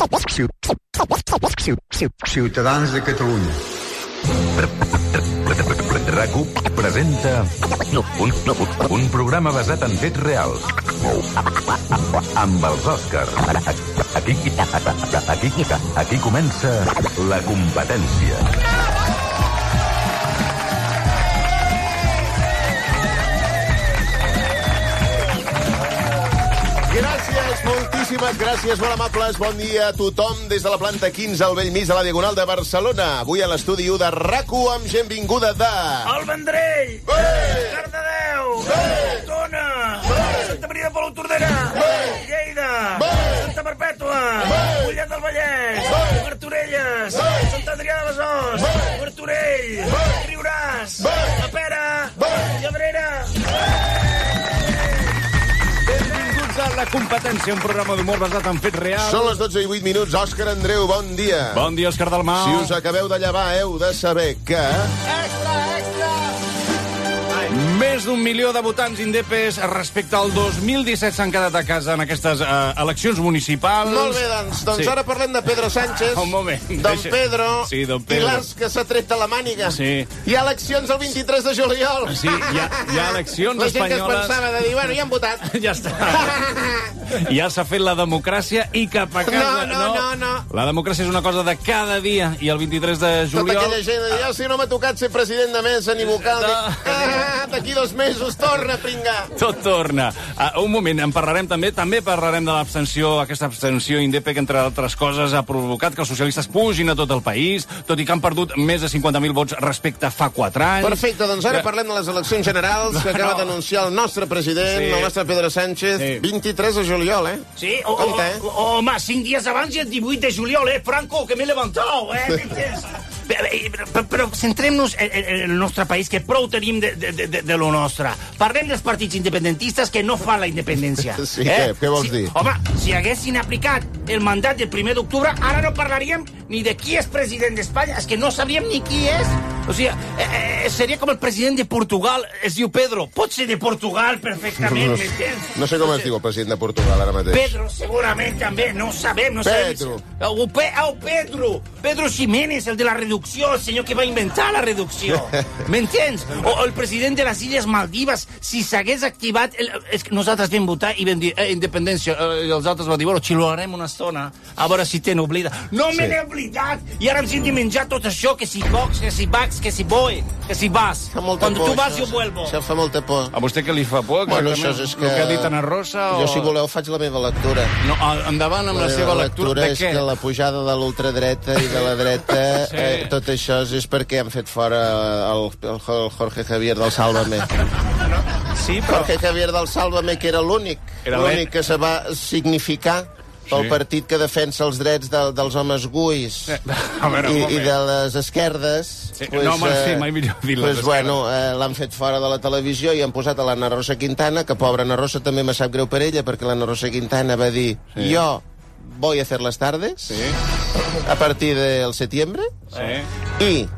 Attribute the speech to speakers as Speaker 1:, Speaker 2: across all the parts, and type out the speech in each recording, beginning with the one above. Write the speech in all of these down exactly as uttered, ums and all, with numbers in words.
Speaker 1: Ciutadans de Catalunya.
Speaker 2: RAC1 presenta un, un programa basat en fets reals amb els Òscars. Aquí, aquí, aquí comença La Competència.
Speaker 3: Gràcies, moltíssimes gràcies, molt amables. Bon dia a tothom des de la planta quinze al bell mig de la Diagonal de Barcelona. Avui a l'estudi u de RAC1 amb gent vinguda de...
Speaker 4: El Vendrell!
Speaker 3: Bé!
Speaker 4: Cardedeu!
Speaker 3: Bé!
Speaker 4: Tona!
Speaker 3: Bé!
Speaker 4: Santa Maria de Palautordera!
Speaker 3: Bé!
Speaker 4: Lleida!
Speaker 3: Bé!
Speaker 4: Santa Perpètua!
Speaker 3: Bé!
Speaker 4: Mollet del Vallès!
Speaker 3: Bé!
Speaker 4: Martorelles!
Speaker 3: Bé!
Speaker 4: Sant Adrià de Besòs!
Speaker 3: Bé!
Speaker 4: Martorell!
Speaker 3: Bé!
Speaker 4: Riuràs!
Speaker 3: Bé!
Speaker 4: La Pera!
Speaker 3: Bé!
Speaker 4: Llebrera!
Speaker 5: Benvinguts a La Competència, un programa d'humor basat en fets reals.
Speaker 3: Són les dotze i vuit minuts. Òscar Andreu, bon dia.
Speaker 5: Bon dia, Òscar Dalmau.
Speaker 3: Si us acabeu de llevar, heu de saber que...
Speaker 4: Extra, extra!
Speaker 5: Més d'un milió de votants indepes respecte al dos mil disset s'han quedat a casa en aquestes uh, eleccions municipals.
Speaker 3: Molt bé, doncs, doncs
Speaker 5: Sí.
Speaker 3: ara parlem de Pedro Sánchez.
Speaker 5: Un moment.
Speaker 3: Don
Speaker 5: Deixa-
Speaker 3: Pedro.
Speaker 5: Sí, don Pedro.
Speaker 3: I l'as que s'ha tret de la màniga.
Speaker 5: Sí.
Speaker 3: Hi ha eleccions el vint-i-tres de juliol.
Speaker 5: Sí, hi ha, hi ha eleccions
Speaker 3: La gent que es
Speaker 5: espanyoles.
Speaker 3: pensava de dir, bueno, ja han votat.
Speaker 5: Ja està. Ja s'ha fet la democràcia i cap a casa.
Speaker 3: No, no, no, no.
Speaker 5: La democràcia és una cosa de cada dia i el vint-i-tres de
Speaker 3: Tota
Speaker 5: juliol...
Speaker 3: aquella gent de dir, oh, si no m'ha tocat ser president de mesa ni vocal.
Speaker 5: No.
Speaker 3: Ah, d'aquí dos mesos torna a pringar.
Speaker 5: Tot torna. Uh, un moment, en parlarem també. També parlarem de l'abstenció, aquesta abstenció indepe que, entre altres coses, ha provocat que els socialistes pugin a tot el país, tot i que han perdut més de cinquanta mil vots respecte a fa quatre anys.
Speaker 3: Perfecte, doncs ara
Speaker 5: Que-
Speaker 3: parlem de les eleccions generals que acaba
Speaker 5: No.
Speaker 3: d'anunciar el nostre president,
Speaker 5: Sí.
Speaker 3: el nostre Pedro Sánchez,
Speaker 5: Sí.
Speaker 3: vint-i-tres de juliol, eh?
Speaker 4: Sí, o, o,
Speaker 3: Compte, eh?
Speaker 4: o, home, cinc dies abans i el divuit de juliol, eh, Franco, que m'he levantat, eh, m'entens? Però, però centrem-nos en, en el nostre país, que prou tenim de, de, de, de lo nostre. Parlem dels partits independentistes que no fan la independència.
Speaker 3: Sí, què? Què vols
Speaker 4: si,
Speaker 3: dir?
Speaker 4: Home, si haguessin aplicat el mandat del primer d'octubre, ara no parlaríem ni de qui és president d'Espanya, és que no sabríem ni qui és. O sigui, eh, eh, seria com el president de Portugal, es diu Pedro. Pot ser de Portugal perfectament, m'entens?
Speaker 3: No sé com es diu el president de Portugal ara mateix.
Speaker 4: Pedro, segurament també, no ho sabem, no
Speaker 3: Pedro.
Speaker 4: sabem. Oh, Pe oh, Pedro, Pedro Ximénez, el de la reducció, el senyor que va inventar la reducció. M'entens? O, o el president de les Illes Maldives, si s'hagués activat... El, és que nosaltres vam votar i vam dir, eh, independència, eh, i els altres van dir, bueno, xiloarem una estona, a veure si ten oblida. No
Speaker 3: Sí.
Speaker 4: me n'he oblidat, i ara ens hem de menjar tot això, que si Vox, que si Vax, que si Boe, que si Vas.
Speaker 3: Fa molta
Speaker 4: Quan
Speaker 3: por,
Speaker 4: tu vas,
Speaker 3: això.
Speaker 4: jo vuelvo.
Speaker 3: Això fa molta por.
Speaker 5: A vostè què li fa por?
Speaker 3: Bueno,
Speaker 5: exactament?
Speaker 3: això és que...
Speaker 5: El que ha dit Ana Rosa? O...
Speaker 3: Jo, si voleu, faig la meva lectura.
Speaker 5: No, endavant amb la,
Speaker 3: meva
Speaker 5: seva lectura. De
Speaker 3: és
Speaker 5: què?
Speaker 3: que la pujada de l'ultradreta i de la dreta,
Speaker 5: Sí.
Speaker 3: eh, tot això és perquè han fet fora el, el, el Jorge Javier del Sálvame.
Speaker 5: Sí, però...
Speaker 3: Jorge Javier del Sálvame, que era l'únic,
Speaker 5: Era
Speaker 3: l'únic que se va significar pel
Speaker 5: Sí.
Speaker 3: partit que defensa els drets de, dels homes guis
Speaker 5: A veure, un
Speaker 3: i, i
Speaker 5: moment.
Speaker 3: de les esquerdes.
Speaker 5: Sí, no, home, sí, mai millor dir les
Speaker 3: pues,
Speaker 5: esquerdes.
Speaker 3: bueno, eh, l'han fet fora de la televisió i han posat a l'Anna Rosa Quintana, que pobra Anna Rosa també me sap greu per ella, perquè l'Anna Rosa Quintana va dir
Speaker 5: Sí.
Speaker 3: jo voy a hacer las tardes
Speaker 5: Sí,
Speaker 3: a partir del septiembre
Speaker 5: sí.
Speaker 3: y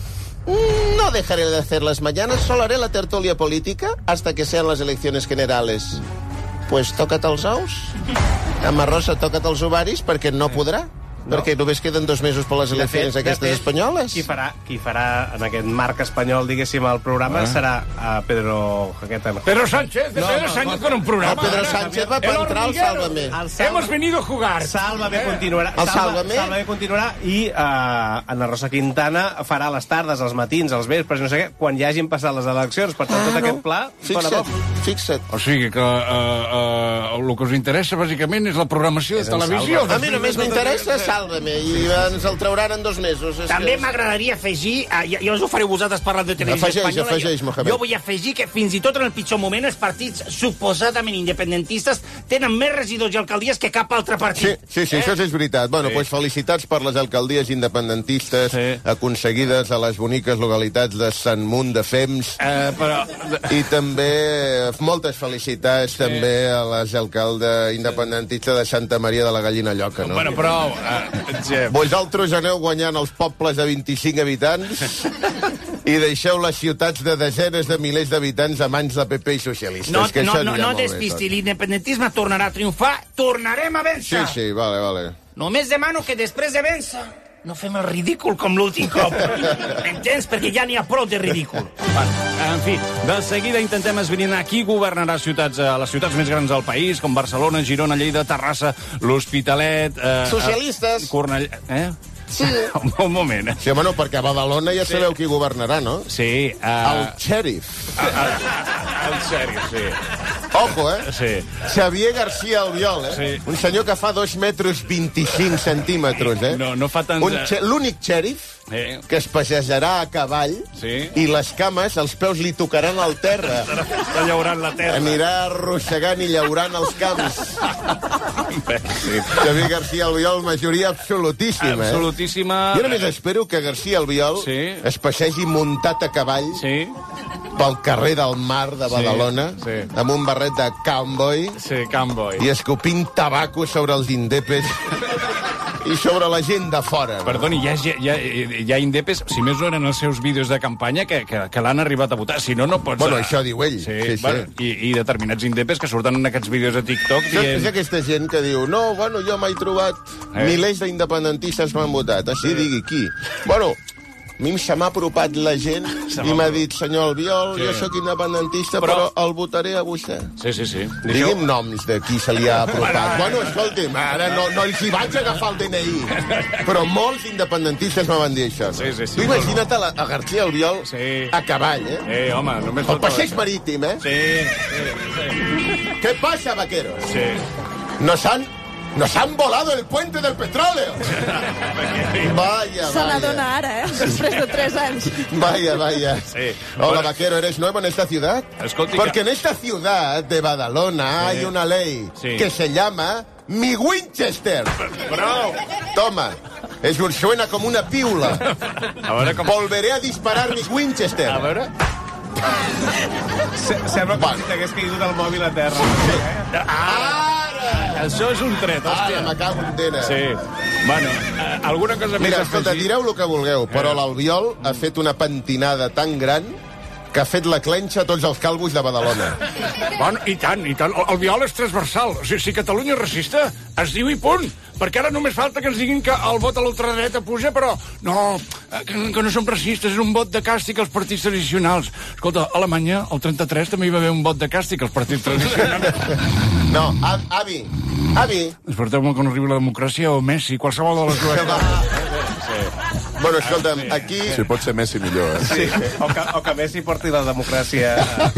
Speaker 3: no dejaré de hacer las mañanas, solo haré la tertulia política hasta que sean las elecciones generales. Pues toca't els ous. Amb Rosa, toca't els ovaris, perquè no podrà. No. Perquè només queden dos mesos per les eleccions aquestes espanyoles.
Speaker 6: Qui farà, qui farà en aquest marc espanyol, diguéssim, el programa,
Speaker 5: Ah.
Speaker 6: serà uh, Pedro... Aquest,
Speaker 5: Pedro Sánchez, de
Speaker 6: No,
Speaker 5: Pedro
Speaker 6: no,
Speaker 5: Sánchez
Speaker 6: no,
Speaker 5: con un programa.
Speaker 3: El Pedro Sánchez va
Speaker 5: El
Speaker 3: entrar al
Speaker 5: hormiguero.
Speaker 3: Sálvame.
Speaker 6: El Sálvame.
Speaker 5: Hemos venido a jugar.
Speaker 6: Sálvame
Speaker 5: Eh?
Speaker 6: continuarà.
Speaker 3: El Sálvame?
Speaker 6: Sálvame continuarà i uh, Ana Rosa Quintana farà les tardes, els matins, els vespres, no sé què, quan ja hagin passat les eleccions. Per tant, tot aquest pla... fora
Speaker 3: Fixa't,
Speaker 6: bo.
Speaker 3: fixa't.
Speaker 5: O sigui que uh, uh, el que us interessa, bàsicament, és la programació de
Speaker 6: el
Speaker 5: televisió.
Speaker 3: A mi només m'interessa Sálvame i ens el trauran en dos mesos. És
Speaker 4: També
Speaker 3: que...
Speaker 4: m'agradaria afegir, eh, ja, ja us ho fareu vosaltres parlant de televisió
Speaker 3: Afegeix,
Speaker 4: espanyola,
Speaker 3: afegeix,
Speaker 4: jo,
Speaker 3: Mohamed.
Speaker 4: jo vull afegir que fins i tot en el pitjor moment els partits suposadament independentistes tenen més regidors i alcaldies que cap altre
Speaker 3: Sí,
Speaker 4: partit.
Speaker 3: sí, sí, això és veritat. Bueno,
Speaker 5: Sí.
Speaker 3: pues felicitats per les alcaldies independentistes
Speaker 5: Sí.
Speaker 3: aconseguides a les boniques localitats de Sant Munt de Fems.
Speaker 5: Eh, però...
Speaker 3: I també moltes felicitats també a les alcalde independentista de Santa Maria de la Gallina Lloca, no?
Speaker 5: Bueno, prou. Uh, Jep.
Speaker 3: Vosaltres aneu guanyant els pobles de vint-i-cinc habitants i deixeu les ciutats de desenes de milers d'habitants a mans de P P i socialistes.
Speaker 4: No,
Speaker 3: que
Speaker 4: no,
Speaker 3: això
Speaker 4: no,
Speaker 3: anirà
Speaker 4: no
Speaker 3: molt bé,
Speaker 4: despisti,
Speaker 3: tot.
Speaker 4: l'independentisme tornarà a triomfar, tornarem a
Speaker 3: Sí,
Speaker 4: vèncer.
Speaker 3: sí, vale, vale.
Speaker 4: només demano que després de vèncer no fem el ridícul com l'últim cop. M'entens? Perquè ja n'hi ha prou de ridícul.
Speaker 5: Bueno, en fi, de seguida intentem esbrinar qui governarà ciutats, a les ciutats més grans del país, com Barcelona, Girona, Lleida, Terrassa, l'Hospitalet... Eh,
Speaker 3: Socialistes.
Speaker 5: Cornell... Eh?
Speaker 3: Sí.
Speaker 5: Un, un moment.
Speaker 3: Sí, home, no, perquè a Badalona ja sabeu qui governarà, no?
Speaker 5: Sí. Uh...
Speaker 3: El xèrif.
Speaker 5: El xèrif, sí.
Speaker 3: Ojo, eh?
Speaker 5: Sí.
Speaker 3: Xavier García Albiol, eh?
Speaker 5: Sí.
Speaker 3: Un senyor que fa dos metres vint-i-cinc centímetres, eh?
Speaker 5: No, no fa tant...
Speaker 3: Un xe- L'únic xèrif
Speaker 5: Eh.
Speaker 3: que es passejarà a cavall
Speaker 5: Sí.
Speaker 3: i les cames, els peus li tocaran al terra.
Speaker 5: Està llaurant la terra.
Speaker 3: Anirà arrossegant i llaurant els camps.
Speaker 5: Sí.
Speaker 3: Xavier García Albiol, majoria absolutíssima, eh?
Speaker 5: Absolutíssima...
Speaker 3: Jo només espero que García Albiol
Speaker 5: Sí.
Speaker 3: es passegi muntat a cavall
Speaker 5: Sí,
Speaker 3: pel carrer del Mar de Badalona,
Speaker 5: sí.
Speaker 3: amb un barret de cowboy
Speaker 5: sí, Camboy.
Speaker 3: i escopint tabaco sobre els indepes i sobre la gent de fora. No?
Speaker 5: Perdoni, hi ha, hi, ha, hi ha indepes, si més no eren els seus vídeos de campanya, que, que, que l'han arribat a votar. Si no, no pots...
Speaker 3: Bueno, això diu ell.
Speaker 5: Sí,
Speaker 3: Sí, sí.
Speaker 5: bueno, i, i determinats indepes que surten en aquests vídeos de TikTok
Speaker 3: Dient... És
Speaker 5: dient...
Speaker 3: aquesta gent que diu no, bueno, jo m'he trobat
Speaker 5: Eh?
Speaker 3: milers d'independentistes m'han votat. Així digui qui. Bueno, a mi se m'ha apropat la gent i m'ha dit, senyor Albiol,
Speaker 5: Sí.
Speaker 3: jo sóc independentista,
Speaker 5: Però-
Speaker 3: però... el votaré a vostè.
Speaker 5: Sí, sí, sí.
Speaker 3: Digui'm noms de qui se li ha apropat. Bueno, escolti'm, ara no, no els hi vaig agafar el D N I. Però molts independentistes me van dir això. No?
Speaker 5: Sí, sí, sí.
Speaker 3: Tu imagina't a, la, a García Albiol
Speaker 5: Sí.
Speaker 3: a cavall, eh?
Speaker 5: Eh, home, només...
Speaker 3: El
Speaker 5: falta-
Speaker 3: passeig marítim, eh?
Speaker 5: Sí, sí,
Speaker 3: ¿Qué pasa, vaqueros?
Speaker 5: sí.
Speaker 3: Nos han... Nos han volado el puente del petróleo. Vaya,
Speaker 7: Se
Speaker 3: vaya.
Speaker 7: n'adona ara, eh? Després de tres anys.
Speaker 3: Vaya, vaya.
Speaker 5: Sí.
Speaker 3: Hola,
Speaker 5: Bueno.
Speaker 3: vaquero, ¿eres nuevo en esta ciudad?
Speaker 5: Escolti,
Speaker 3: Porque
Speaker 5: que-
Speaker 3: en esta ciudad de Badalona hay una ley
Speaker 5: Sí.
Speaker 3: que se llama Mi Winchester.
Speaker 5: Prou!
Speaker 3: Toma. Es un, suena como una piula.
Speaker 5: A veure com...
Speaker 3: Volveré a disparar mis Winchester.
Speaker 5: A veure...
Speaker 6: Se- Sembla com
Speaker 3: Bueno.
Speaker 6: si t'hagués caigut el mòbil a terra.
Speaker 3: Ara!
Speaker 5: Això és un tret,
Speaker 3: Ara,
Speaker 5: hòstia.
Speaker 3: me cago en dena.
Speaker 5: Sí. Bueno, eh, alguna cosa més
Speaker 3: Mira,
Speaker 5: a
Speaker 3: escolta,
Speaker 5: afegir?
Speaker 3: direu el que vulgueu, però l'Albiol ha fet una pentinada tan gran que ha fet la clenxa a tots els calvos de Badalona.
Speaker 5: Bueno, i tant, i tant. El, el viol és transversal. O sigui, si Catalunya és racista, es diu i punt. Perquè ara només falta que ens diguin que el vot a l'ultradreta puja, però no, que, que no som racistes, és un vot de càstig als partits tradicionals. Escolta, a Alemanya, el trenta-tres, també hi va haver un vot de càstig als partits tradicionals.
Speaker 3: No, a- avi, avi.
Speaker 5: Esperteu-me quan arribi la democràcia o Messi, qualsevol de les dues.
Speaker 3: Bueno, escolta'm, aquí...
Speaker 8: Si pot ser Messi, millor, eh?
Speaker 6: Sí. O, que, o que Messi porti la democràcia...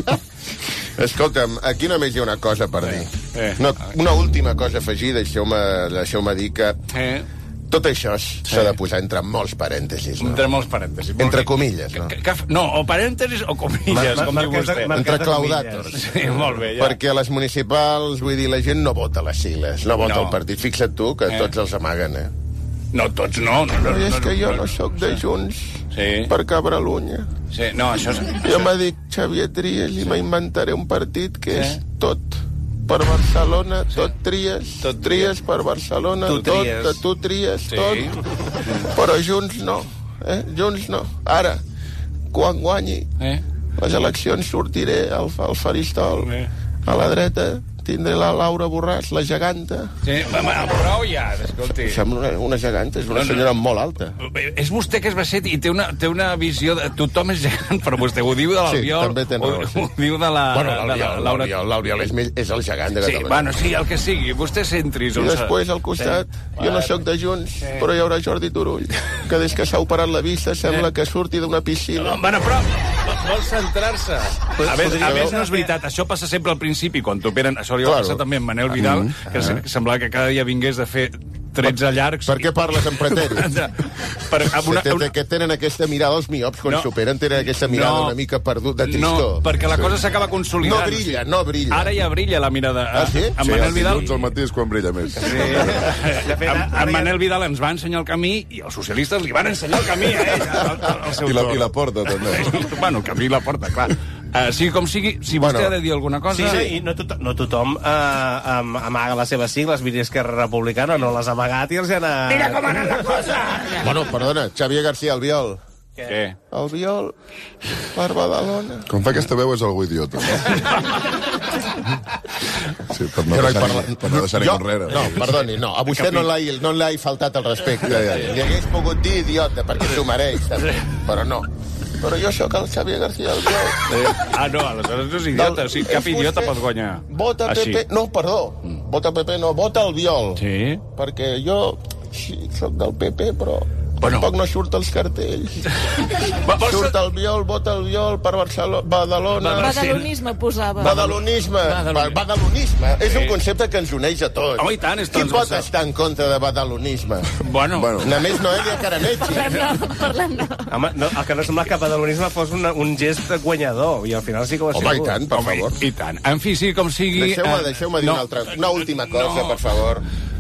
Speaker 3: Escolta'm, aquí només hi ha una cosa per dir.
Speaker 5: eh.
Speaker 3: No, una última cosa a afegir, deixeu-me deixeu dir que
Speaker 5: Eh?
Speaker 3: tot això s'ha de posar entre molts parèntesis, no?
Speaker 5: Entre molts parèntesis.
Speaker 3: Entre comilles, no?
Speaker 5: Que, que, no, o parèntesis o comilles,
Speaker 6: Mar-
Speaker 5: com diu
Speaker 6: marques de-
Speaker 5: vostè.
Speaker 6: mar-
Speaker 3: Entre
Speaker 6: de
Speaker 3: claudàtors.
Speaker 6: comilles.
Speaker 5: Sí, molt bé, ja.
Speaker 3: Perquè a les municipals, vull dir, la gent no vota les sigles, no vota
Speaker 5: No.
Speaker 3: el partit. Fixa't tu, que
Speaker 5: Eh.
Speaker 3: tots els amaguen, eh?
Speaker 5: No, tots no. no, no,
Speaker 3: Però és
Speaker 5: no,
Speaker 3: que jo
Speaker 5: no,
Speaker 3: no sóc de Junts
Speaker 5: Sí.
Speaker 3: per Cabralunya.
Speaker 5: Sí, no, això és...
Speaker 3: Jo me dic Xavier Trias i m'inventaré un partit que
Speaker 5: Sí.
Speaker 3: és tot per Barcelona, tot tries,
Speaker 5: Tot
Speaker 3: tries per Barcelona,
Speaker 6: Tu
Speaker 3: tot,
Speaker 6: tries.
Speaker 3: que tu tries,
Speaker 5: Sí.
Speaker 3: tot. Però Junts no, eh? Junts no. Ara, quan guanyi
Speaker 5: Eh?
Speaker 3: les eleccions sortiré al, al faristol,
Speaker 5: Eh.
Speaker 3: a la dreta tindré la Laura Borràs, la geganta.
Speaker 5: Sí, home, prou ja, escolti.
Speaker 3: Sembla una, una geganta, és una
Speaker 5: No, no.
Speaker 3: senyora molt alta.
Speaker 5: És vostè que és baixet i té una, té una visió de... Tothom és gegant, però vostè ho diu de l'Albiol.
Speaker 3: Sí, també tens
Speaker 5: ho,
Speaker 3: raó, sí.
Speaker 5: ho diu de la...
Speaker 3: Bueno,
Speaker 5: de la
Speaker 3: l'Albiol,
Speaker 5: Laura-
Speaker 3: l'Albiol, l'Albiol és, mell- és el gegant de
Speaker 5: Sí,
Speaker 3: Catalunya.
Speaker 5: bueno, sí, el que sigui. Vostè centris.
Speaker 3: I després, al costat, jo no sóc de Junts, però hi haurà Jordi Turull, que des que s'ha operat la vista sembla que surti d'una piscina.
Speaker 5: Bueno, però vol centrar-se. A més, a més, no és
Speaker 6: Podria-
Speaker 5: veritat. Això passa sempre al principi, quan t'operen... Això li va
Speaker 3: Claro.
Speaker 5: passar també amb Manel Vidal, que se- semblava que cada dia vingués de fer tretze llargs.
Speaker 3: Per què parles en pretèrit?
Speaker 5: Per, amb una,
Speaker 3: Que,
Speaker 5: una,
Speaker 3: que tenen aquesta mirada, els miops, quan
Speaker 5: No.
Speaker 3: s'operen, tenen aquesta mirada
Speaker 5: No.
Speaker 3: una mica perdut, de
Speaker 5: no,
Speaker 3: tristor.
Speaker 5: perquè la cosa s'acaba
Speaker 3: No
Speaker 5: consolidant.
Speaker 3: brilla, no brilla.
Speaker 5: Ara ja brilla la mirada.
Speaker 3: Ah, sí?
Speaker 5: Amb
Speaker 8: Sí,
Speaker 5: Manel
Speaker 8: el
Speaker 5: Vidal...
Speaker 8: dilluns al matí és quan brilla més.
Speaker 5: Sí.
Speaker 6: De fet,
Speaker 5: amb,
Speaker 6: ara
Speaker 5: amb
Speaker 6: ja-
Speaker 5: Manel Vidal ens va ensenyar el camí i els socialistes li van ensenyar el camí a ell. Al, al seu
Speaker 8: I la,
Speaker 5: torn.
Speaker 8: I la porta, també.
Speaker 5: Bueno, el camí i la porta, clar. Uh, sigui com sigui, si vostè
Speaker 3: Bueno.
Speaker 5: ha de dir alguna cosa...
Speaker 6: Sí, sí, i no, tot, no tothom eh, am- amaga les seves sigles. Miri, Esquerra Republicana no les ha amagat i els ha anat...
Speaker 4: Mira com ha anat la cosa!
Speaker 3: Bueno, perdona, Xavier García Albiol.
Speaker 5: Què?
Speaker 3: Albiol, per Badalona.
Speaker 8: Com fa aquesta veu és algú idiota. Sí, per no
Speaker 3: Jo no he
Speaker 8: deixar,
Speaker 3: parlat-
Speaker 8: ningú- per no deixar ningú enrere.
Speaker 3: No, perdoni, no. A vostè no l'he no l'he faltat el respecte.
Speaker 8: Ja, ja, ja.
Speaker 3: Li hagués pogut dir idiota, perquè s'ho mereix, també. Però no. Però jo sóc el Xavier García Albiol.
Speaker 5: Eh, ah, no, aleshores no és idiota. O sigui, cap
Speaker 3: És
Speaker 5: idiota
Speaker 3: vostè-
Speaker 5: pot guanyar.
Speaker 3: Vota P P... No, perdó. Vota P P no, vota Albiol.
Speaker 5: Sí?
Speaker 3: Perquè jo sí, soc del P P, però
Speaker 5: Bueno.
Speaker 3: tampoc no surt als cartells.
Speaker 5: Va, vols-
Speaker 3: Surt el Viol, vota el Viol per Barcelona, Badalona...
Speaker 7: Badalonisme posava.
Speaker 3: Badalonisme.
Speaker 5: Badalonisme.
Speaker 3: Badalonisme. És un concepte que ens uneix a tots.
Speaker 5: Home, i tant, és
Speaker 3: Qui pot
Speaker 5: transversal.
Speaker 3: estar en contra de badalonisme?
Speaker 5: Bueno,
Speaker 8: Bueno.
Speaker 3: Només Noelia Caranetti.
Speaker 7: Parlem-ne, parlem-ne.
Speaker 6: Home, no, el que no sembla que el badalonisme fos una, un gest guanyador, i al final sí que ho ha sigut.
Speaker 3: Home, i tant, per
Speaker 5: home,
Speaker 3: favor.
Speaker 5: i tant. En fi, sí, com sigui...
Speaker 3: Deixeu-me
Speaker 5: eh,
Speaker 3: deixeu dir
Speaker 5: no.
Speaker 3: una altra, una última cosa,
Speaker 5: No.
Speaker 3: per favor.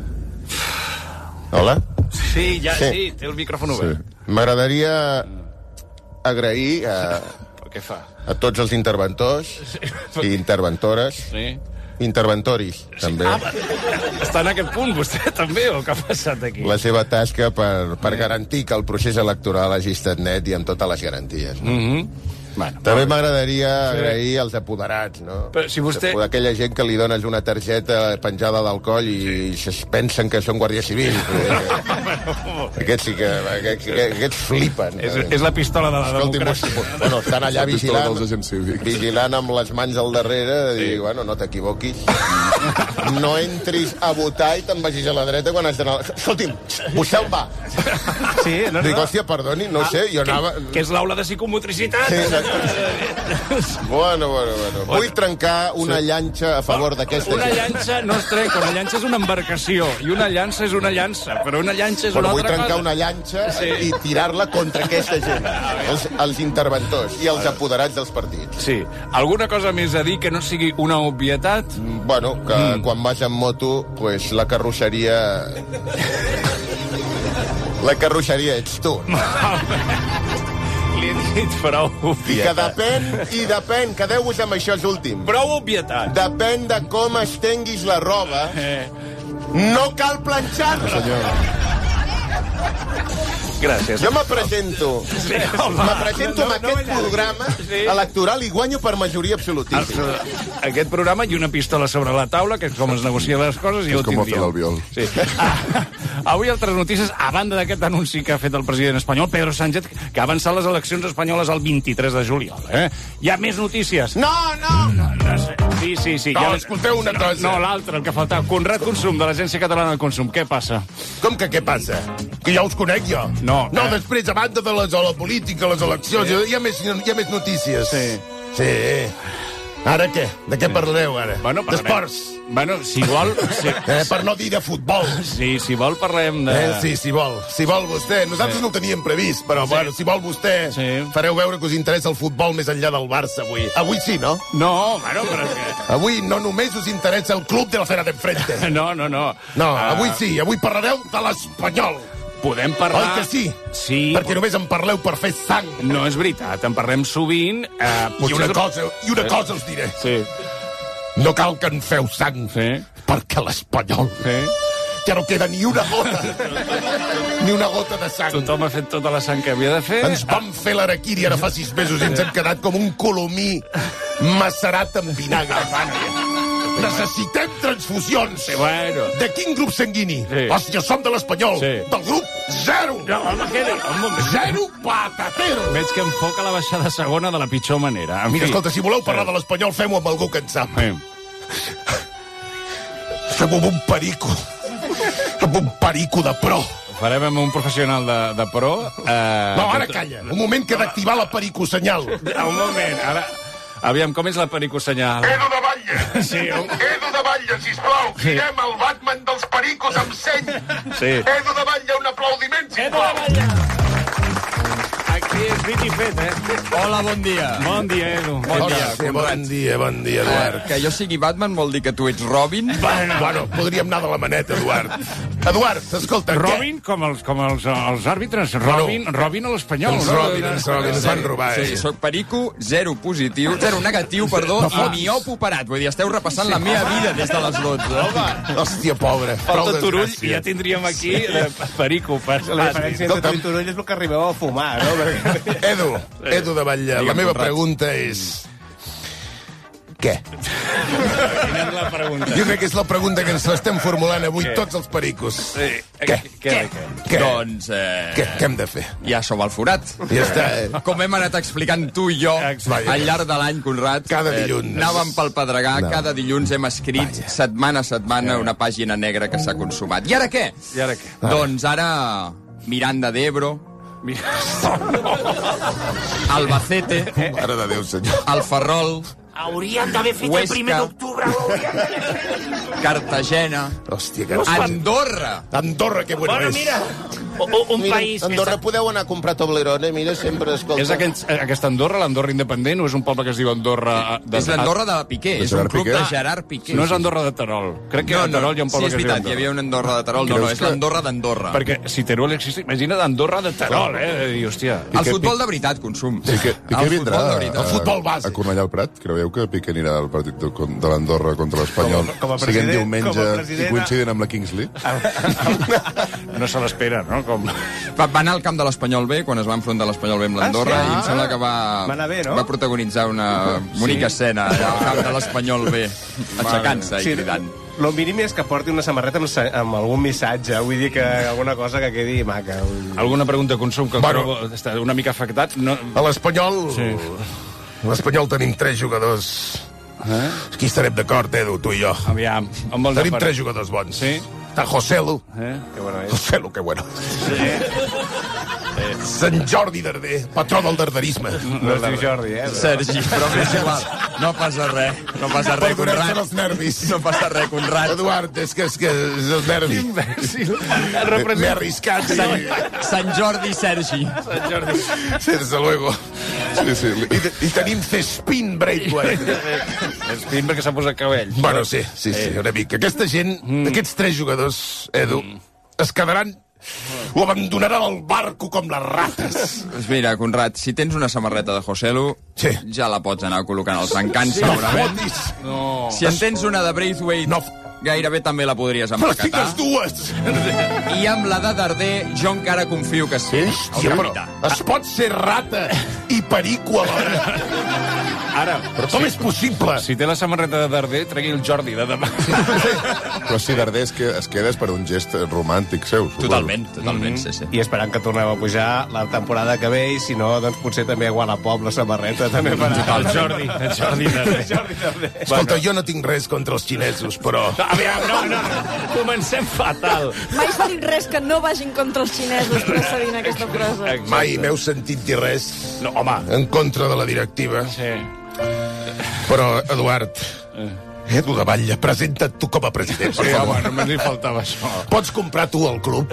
Speaker 3: Hola?
Speaker 5: Sí, ja,
Speaker 3: Sí.
Speaker 5: sí, té el micròfon obert.
Speaker 3: M'agradaria agrair a,
Speaker 5: Però què fa?
Speaker 3: a tots els interventors i interventores,
Speaker 5: Sí.
Speaker 3: interventoris, també,
Speaker 5: Ah, està en aquest punt, vostè, també, o què ha passat aquí?
Speaker 3: la seva tasca per, per garantir que el procés electoral hagi estat net i amb totes les garanties. No?
Speaker 5: Mhm. Bueno,
Speaker 3: També m'agradaria agrair als apoderats, no?
Speaker 5: Però si vostè-
Speaker 3: Aquella gent que li dones una targeta penjada del coll i sí. es pensen que són guàrdies civils. Aquests sí que... Aquests, aquests flipen.
Speaker 5: és, és la pistola de la
Speaker 3: Escolti,
Speaker 5: democràcia.
Speaker 3: bueno, estan allà
Speaker 8: La pistola
Speaker 3: vigilant,
Speaker 8: dels agents cívics.
Speaker 3: vigilant amb les mans al darrere de dir, bueno, no t'equivoquis. No entris a votar i te'n vagis a la dreta quan has d'anar... Escolti'm, vostè on va?
Speaker 6: Sí, no,
Speaker 3: Dic,
Speaker 6: no.
Speaker 3: hòstia, perdoni, no ho sé, jo anava...
Speaker 5: Que és l'aula de psicomotricitat.
Speaker 3: Sí, exacte. Bueno, bueno, bueno. Vull trencar una llanxa a favor d'aquesta
Speaker 5: Una
Speaker 3: gent.
Speaker 5: llança no es trenca, una llança és una embarcació, i una llança és una llança, però una llança és
Speaker 3: Bueno,
Speaker 5: una
Speaker 3: vull
Speaker 5: altra
Speaker 3: trencar
Speaker 5: cosa.
Speaker 3: una llanxa
Speaker 5: Sí.
Speaker 3: i tirar-la contra aquesta gent, els, els interventors i els apoderats dels partits.
Speaker 5: Sí. Alguna cosa més a dir que no sigui una obvietat?
Speaker 3: Bueno, que mm. quan vas en moto, pues, la carrosseria... La carrosseria ets tu.
Speaker 5: Li he dit prou
Speaker 3: I que
Speaker 5: obvietat.
Speaker 3: depèn, i depèn, quedeu-vos amb això, és últim.
Speaker 5: Prou obvietat.
Speaker 3: Depèn de com estenguis la roba,
Speaker 5: Eh,
Speaker 3: no cal planxar-la.
Speaker 5: gràcies.
Speaker 3: Jo me presento,
Speaker 5: Sí, home.
Speaker 3: me presento amb aquest programa
Speaker 5: Sí.
Speaker 3: electoral i guanyo per majoria absolutista.
Speaker 5: Aquest programa i una pistola sobre la taula, que és com es negocien les coses, i
Speaker 8: És
Speaker 5: ho
Speaker 8: com ho ha
Speaker 5: tindríem.
Speaker 8: fet l'Albiol.
Speaker 5: Sí. Ah, avui altres notícies, a banda d'aquest anunci que ha fet el president espanyol, Pedro Sánchez, que ha avançat les eleccions espanyoles el vint-i-tres de juliol. Eh? Hi ha més notícies.
Speaker 3: No, no, no.
Speaker 5: No sé. Sí, sí, sí.
Speaker 3: No,
Speaker 5: ja...
Speaker 3: escolteu una cosa.
Speaker 5: No, l'altre, el que faltava. Conrad Consum, de l'Agència Catalana del Consum. Què passa?
Speaker 9: Com que què passa? Que ja us conec jo.
Speaker 5: No,
Speaker 9: No,
Speaker 5: eh.
Speaker 9: després, a banda de, les, de la política, les eleccions, sí. hi, ha més, hi ha més notícies.
Speaker 5: Sí.
Speaker 9: Sí. Ara què? De què parlareu, ara?
Speaker 5: Bueno, parlarem-
Speaker 9: D'esports.
Speaker 5: Bueno, si vol... Si,
Speaker 9: Eh, per no dir de futbol.
Speaker 5: sí, si vol parlem de...
Speaker 9: Eh, sí, si vol. Si vol vostè. Nosaltres
Speaker 5: Sí.
Speaker 9: no ho teníem previst, però, bueno, si vol vostè,
Speaker 5: Sí.
Speaker 9: fareu veure que us interessa el futbol més enllà del Barça avui. Avui sí, no?
Speaker 5: No, bueno, però és que...
Speaker 9: Avui no només us interessa el club de la Fera d'Enfrente.
Speaker 5: No, no, no.
Speaker 9: No,
Speaker 5: Ah,
Speaker 9: avui sí. Avui parlareu de l'Espanyol.
Speaker 5: Podem parlar...
Speaker 9: Oi que sí?
Speaker 5: Sí.
Speaker 9: Perquè només en parleu per fer sang.
Speaker 5: No és veritat, en parlem sovint. Eh,
Speaker 9: I una
Speaker 5: és-
Speaker 9: cosa, i una cosa us diré.
Speaker 5: Sí,
Speaker 9: No cal que en feu sang,
Speaker 5: sí,
Speaker 9: perquè l'Espanyol
Speaker 5: sí.
Speaker 9: ja no queda ni una gota. Ni una gota de sang.
Speaker 5: Tothom ha fet tota la sang que havia de fer.
Speaker 9: Ens vam fer l'araquiri ara fa sis mesos i ens hem quedat com un colomí macerat en vinagre. Necessitem transfusions.
Speaker 5: Sí, bueno.
Speaker 9: De quin grup sanguini?
Speaker 5: Sí.
Speaker 9: Hòstia, som de l'Espanyol.
Speaker 5: Sí.
Speaker 9: Del grup zero.
Speaker 5: No, home, què dic? Un moment.
Speaker 9: Zero patatero.
Speaker 5: Veig que enfoca la baixada segona de la pitjor manera. En
Speaker 9: Mira,
Speaker 5: fi.
Speaker 9: escolta, si voleu parlar de l'Espanyol, fem-ho amb algú que en sap.
Speaker 5: Eh,
Speaker 9: Fem-ho amb un perico. Amb un perico de pro.
Speaker 5: ho farem amb un professional de, de pro. Eh,
Speaker 9: No, ara calla. Un moment que he d'activar la perico senyal.
Speaker 5: Un moment, ara... Aviam, com és la perico senyal?
Speaker 9: Edu de Batlle!
Speaker 5: Sí, un...
Speaker 9: Edu de Batlle, sisplau! Siguem el Batman dels pericos amb seny!
Speaker 5: Sí.
Speaker 9: Edu de Batlle, un aplaudiment, sisplau!
Speaker 5: Aquí és dit i fet, eh?
Speaker 10: Hola, bon dia.
Speaker 5: Bon dia, Edu. Bon
Speaker 9: Hola,
Speaker 5: dia.
Speaker 9: sí, bon dia, bon dia, Eduard.
Speaker 10: Que jo sigui Batman vol dir que tu ets Robin?
Speaker 9: Bueno, bueno, podríem anar de la maneta, Eduard. Eduard, escolta,
Speaker 5: Robin, com els, com els, els àrbitres. Robin, Robin a l'espanyol.
Speaker 9: Els
Speaker 5: no?
Speaker 9: Robin, els Robin, ens van robar,
Speaker 10: Sí,
Speaker 9: eh?
Speaker 10: soc perico, zero positiu, zero negatiu, perdó, i miop operat. Vull dir, esteu repassant la meva vida des de les dotze.
Speaker 9: Hòstia, pobre. Prou
Speaker 5: Falta Turull
Speaker 9: desgràcia.
Speaker 5: i ja tindríem aquí eh, perico. Per...
Speaker 6: La diferència entre tu i Turull és el que arribeu a fumar, no? Perquè...
Speaker 9: Edu, Edu de Batlle, la
Speaker 10: Digue'm,
Speaker 9: meva
Speaker 10: Conrad.
Speaker 9: pregunta és... Què?
Speaker 5: Quina és la pregunta?
Speaker 9: Jo crec que és la pregunta que ens l'estem formulant avui
Speaker 5: Què?
Speaker 9: tots els pericos.
Speaker 5: Sí.
Speaker 9: Què?
Speaker 5: Què?
Speaker 9: Què?
Speaker 10: Doncs... Eh...
Speaker 9: Què? Què hem de fer?
Speaker 10: Ja som al forat.
Speaker 9: Ja està. Eh?
Speaker 10: Com hem anat explicant tu i jo
Speaker 9: Vaja.
Speaker 10: al llarg de l'any, Conrad.
Speaker 9: Cada dilluns.
Speaker 10: Eh, anàvem pel Pedregà,
Speaker 9: No.
Speaker 10: cada dilluns hem escrit
Speaker 9: Vaja.
Speaker 10: setmana a setmana una pàgina negra que s'ha consumat. I ara què?
Speaker 5: I ara què?
Speaker 10: Doncs ara Miranda d'Ebro,
Speaker 5: Mira.
Speaker 10: Albacete,
Speaker 9: Mare de Déu, senyor.
Speaker 10: el Ferrol,
Speaker 4: Hauríem d'haver fet
Speaker 10: Huesca.
Speaker 4: el primer d'octubre. hauríem d'haver-
Speaker 10: Cartagena,
Speaker 9: Hòstia, que...
Speaker 10: Andorra.
Speaker 9: Andorra, que bueno,
Speaker 4: Bueno,
Speaker 9: és.
Speaker 4: mira, o- o- un
Speaker 3: Mira,
Speaker 4: país...
Speaker 3: a Andorra podeu anar a comprar Toblerone, mira, sempre, escolta.
Speaker 5: És aquest, aquesta Andorra, l'Andorra independent, o és un poble que es diu Andorra... De,
Speaker 10: És l'Andorra de Piqué,
Speaker 8: De
Speaker 10: és un
Speaker 8: Gerard
Speaker 10: club
Speaker 8: Piqué?
Speaker 10: de Gerard Piqué.
Speaker 5: No és Andorra de Terol. Crec que
Speaker 10: no,
Speaker 5: a
Speaker 10: no,
Speaker 5: Terol hi ha un
Speaker 10: sí,
Speaker 5: poble
Speaker 10: és
Speaker 5: que es diu
Speaker 10: veritat, hi
Speaker 5: Andorra.
Speaker 10: havia una Andorra de Terol. No,
Speaker 8: Creus
Speaker 10: no, és
Speaker 8: que-
Speaker 10: l'Andorra d'Andorra.
Speaker 5: Perquè si Teruel existeix, imagina't Andorra de Terol, eh? I, hòstia...
Speaker 10: El futbol de veritat, consum.
Speaker 8: I què, i què
Speaker 10: El
Speaker 8: vindrà
Speaker 10: futbol de
Speaker 8: a,
Speaker 10: veritat.
Speaker 9: El futbol base.
Speaker 8: a Cornellà al Prat? Creieu que Piqué anirà al partit de, de l'Andorra contra l'Espanyol?
Speaker 6: Com a- com a
Speaker 8: Siguent
Speaker 6: president-
Speaker 8: diumenge
Speaker 6: com a president-
Speaker 8: i coincidint amb la Kings League?
Speaker 5: No se l'espera, no? Com...
Speaker 10: Va, va anar al camp de l'Espanyol B, quan es va enfrontar l'Espanyol B amb l'Andorra,
Speaker 6: Ah, sí?
Speaker 10: i em sembla que va,
Speaker 6: Va anar bé, no?
Speaker 10: va protagonitzar una bonica escena allà al camp de l'Espanyol B, aixecant-se i cridant.
Speaker 6: Lo mínim és que porti una samarreta amb, sa- amb algun missatge, vull dir que alguna cosa que quedi maca. Vull dir.
Speaker 5: Alguna pregunta de consum que el
Speaker 9: Bueno.
Speaker 5: trobo està una mica afectat? No...
Speaker 9: A l'Espanyol...
Speaker 5: Sí.
Speaker 9: A l'Espanyol tenim tres jugadors...
Speaker 5: Eh?
Speaker 9: Aquí estarem d'acord, Edu, tu i jo.
Speaker 5: Aviam, amb molt
Speaker 9: Tenim
Speaker 5: de
Speaker 9: tres jugadors bons.
Speaker 5: Sí?
Speaker 9: Està Joselu.
Speaker 5: Eh?
Speaker 6: Que bueno és.
Speaker 9: Joselu, que bueno. Eh, Sant Jordi Darder, patró del darderisme.
Speaker 6: No es diu Jordi, eh?
Speaker 10: Sergi, però m'és igual. No passa res, no passa res,
Speaker 9: Per donar-se
Speaker 10: Conrad.
Speaker 9: els nervis.
Speaker 10: No passa res, Conrad.
Speaker 9: Eduard, és que és, que és els nervis. M'he arriscat.
Speaker 10: Sant,
Speaker 9: Sí.
Speaker 10: Sant Jordi Sergi.
Speaker 9: Sí, desde luego.
Speaker 8: Sí, sí.
Speaker 9: I, te- i tenim Cespin Braithwaite.
Speaker 5: És prim perquè s'ha posat cabell.
Speaker 9: Bueno, sí, sí, sí, una mica. Aquesta gent,
Speaker 5: Mm.
Speaker 9: aquests tres jugadors, Edu, es quedaran o abandonaran el barco com les rates.
Speaker 10: Doncs mira, Conrad, si tens una samarreta de Joselu,
Speaker 9: Sí.
Speaker 10: ja la pots anar col·locant als encants, segurament.
Speaker 9: Fotis.
Speaker 5: No.
Speaker 10: Si en tens una de Braithwaite,
Speaker 9: No.
Speaker 10: gairebé també la podries
Speaker 9: Però tinc
Speaker 10: empaquetar.
Speaker 9: les dues.
Speaker 10: I amb la de Darder, jo encara confio que sí.
Speaker 9: Hòstia, però es pot ser rata i perico alhora.
Speaker 5: Ara,
Speaker 9: Però com és possible?
Speaker 5: si té la samarreta de Darder, tregui el Jordi de demà.
Speaker 8: Però si Darder es, que, es queda és per un gest romàntic seu, suposo.
Speaker 10: Totalment, totalment, sí, sí.
Speaker 6: I esperant que tornem a pujar la temporada que ve, i si no, doncs potser també a Wallapop la samarreta també farà.
Speaker 5: El Jordi, el Jordi Darder.
Speaker 6: Jordi també.
Speaker 9: Escolta, jo no tinc res contra els xinesos, però...
Speaker 5: Aviam, no, no, comencem fatal.
Speaker 7: Mai s'ha dit res que no vagin contra els xinesos precedint aquesta frase.
Speaker 9: Mai m'heu sentit dir res
Speaker 5: No, home.
Speaker 9: en contra de la directiva.
Speaker 5: Sí.
Speaker 9: Però, Eduard, Edu de Batlle, presenta't tu com a president, per
Speaker 5: Sí,
Speaker 9: favor.
Speaker 5: home, només li faltava això.
Speaker 9: Pots comprar tu el club?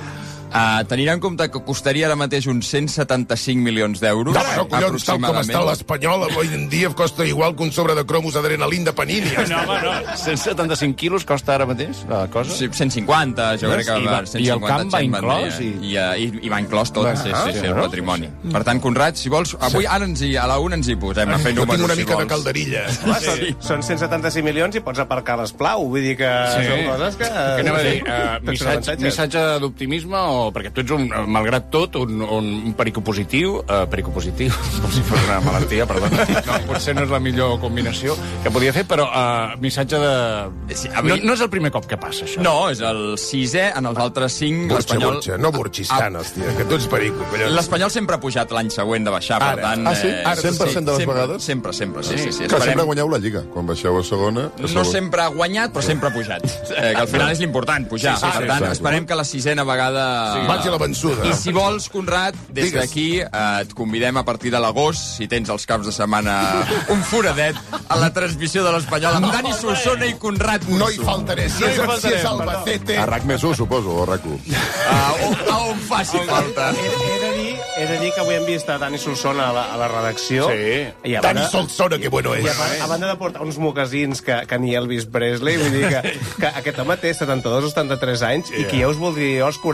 Speaker 10: Uh, tenint en compte que costaria ara mateix uns cent setanta-cinc milions d'euros,
Speaker 9: No, però, collons, tal com està
Speaker 10: aproximadament.
Speaker 9: l'Espanyol, avui en dia costa igual que un sobre de cromos adrenalin de Panini.
Speaker 5: No, home, no. cent setanta-cinc quilos costa ara mateix la cosa?
Speaker 10: Sí, cent cinquanta, jo crec que
Speaker 5: I va-
Speaker 10: va, cent cinquanta
Speaker 5: i el camp va
Speaker 10: gent
Speaker 5: inclòs,
Speaker 10: vendria.
Speaker 5: i-
Speaker 10: I, uh, i, i va inclòs tot,
Speaker 5: Va,
Speaker 10: sí,
Speaker 5: ah,
Speaker 10: sí, sí,
Speaker 5: sí,
Speaker 10: el
Speaker 5: no?
Speaker 10: patrimoni. Per tant, Conrad, si vols, avui ara ens hi, a la una ens hi posem a fer
Speaker 9: Jo
Speaker 10: números,
Speaker 9: tinc una
Speaker 10: si
Speaker 9: mica de
Speaker 10: vols.
Speaker 9: calderilla.
Speaker 6: Home, són, són cent setanta-cinc milions i pots aparcar l'Esplau. Vull dir que
Speaker 5: Sí.
Speaker 6: són coses que...
Speaker 5: Què anem a dir?
Speaker 6: Sí.
Speaker 5: Uh,
Speaker 6: Tens
Speaker 5: missatge,
Speaker 6: avantatges.
Speaker 5: missatge d'optimisme o... Perquè tu ets, un, malgrat tot, un, un, un perico positiu. Uh, perico positiu, com si fos una malaltia, perdó. No, potser no és la millor combinació que podia fer, però uh, missatge de...
Speaker 10: Sí,
Speaker 5: no, no és el primer cop que passa, això.
Speaker 10: No, és el sisè, en els altres cinc,
Speaker 9: Burxa,
Speaker 10: l'Espanyol...
Speaker 9: burxa, no burxis tant, hòstia, que tu ets perico, collons.
Speaker 10: L'Espanyol sempre ha pujat l'any següent de baixar, per
Speaker 9: Ara.
Speaker 10: tant...
Speaker 8: Ah, sí?
Speaker 10: eh,
Speaker 8: cent per cent de les
Speaker 10: sempre,
Speaker 8: vegades?
Speaker 10: Sempre, sempre, sí, sí. sí.
Speaker 8: Que sempre
Speaker 10: Esperem-
Speaker 8: guanyeu la Lliga. Quan baixeu a segona... A
Speaker 10: No
Speaker 8: segona.
Speaker 10: sempre ha guanyat, però sempre ha pujat. Eh, que al final és l'important, pujar.
Speaker 8: Sí, sí,
Speaker 10: per
Speaker 8: sí,
Speaker 10: tant,
Speaker 8: sí.
Speaker 10: esperem que la sisena vegada...
Speaker 9: Sí. Vagi a la vençuda.
Speaker 10: I si vols, Conrad, des
Speaker 9: Digues.
Speaker 10: d'aquí eh, et convidem a partir de l'agost, si tens els caps de setmana un foradet, a la transmissió de l'Espanyol amb Dani Solsona i Conrad
Speaker 9: No hi
Speaker 10: Burso.
Speaker 9: faltaré. Si és, si és Albacete...
Speaker 8: A RAC més u, suposo, o RAC u.
Speaker 10: A, on, a on faci falta.
Speaker 6: He, he, de dir, he de dir que avui hem vist a Dani Solsona a la, a la redacció.
Speaker 5: Sí.
Speaker 6: I a
Speaker 9: Dani
Speaker 6: banda,
Speaker 9: Solsona, que bueno
Speaker 6: i a,
Speaker 9: és.
Speaker 6: banda- a banda de portar uns mocasins que, que ni Elvis Presley, vull dir que, que aquest home té setanta-dos o setanta-tres anys i que ja us voldria jo als quaranta-sis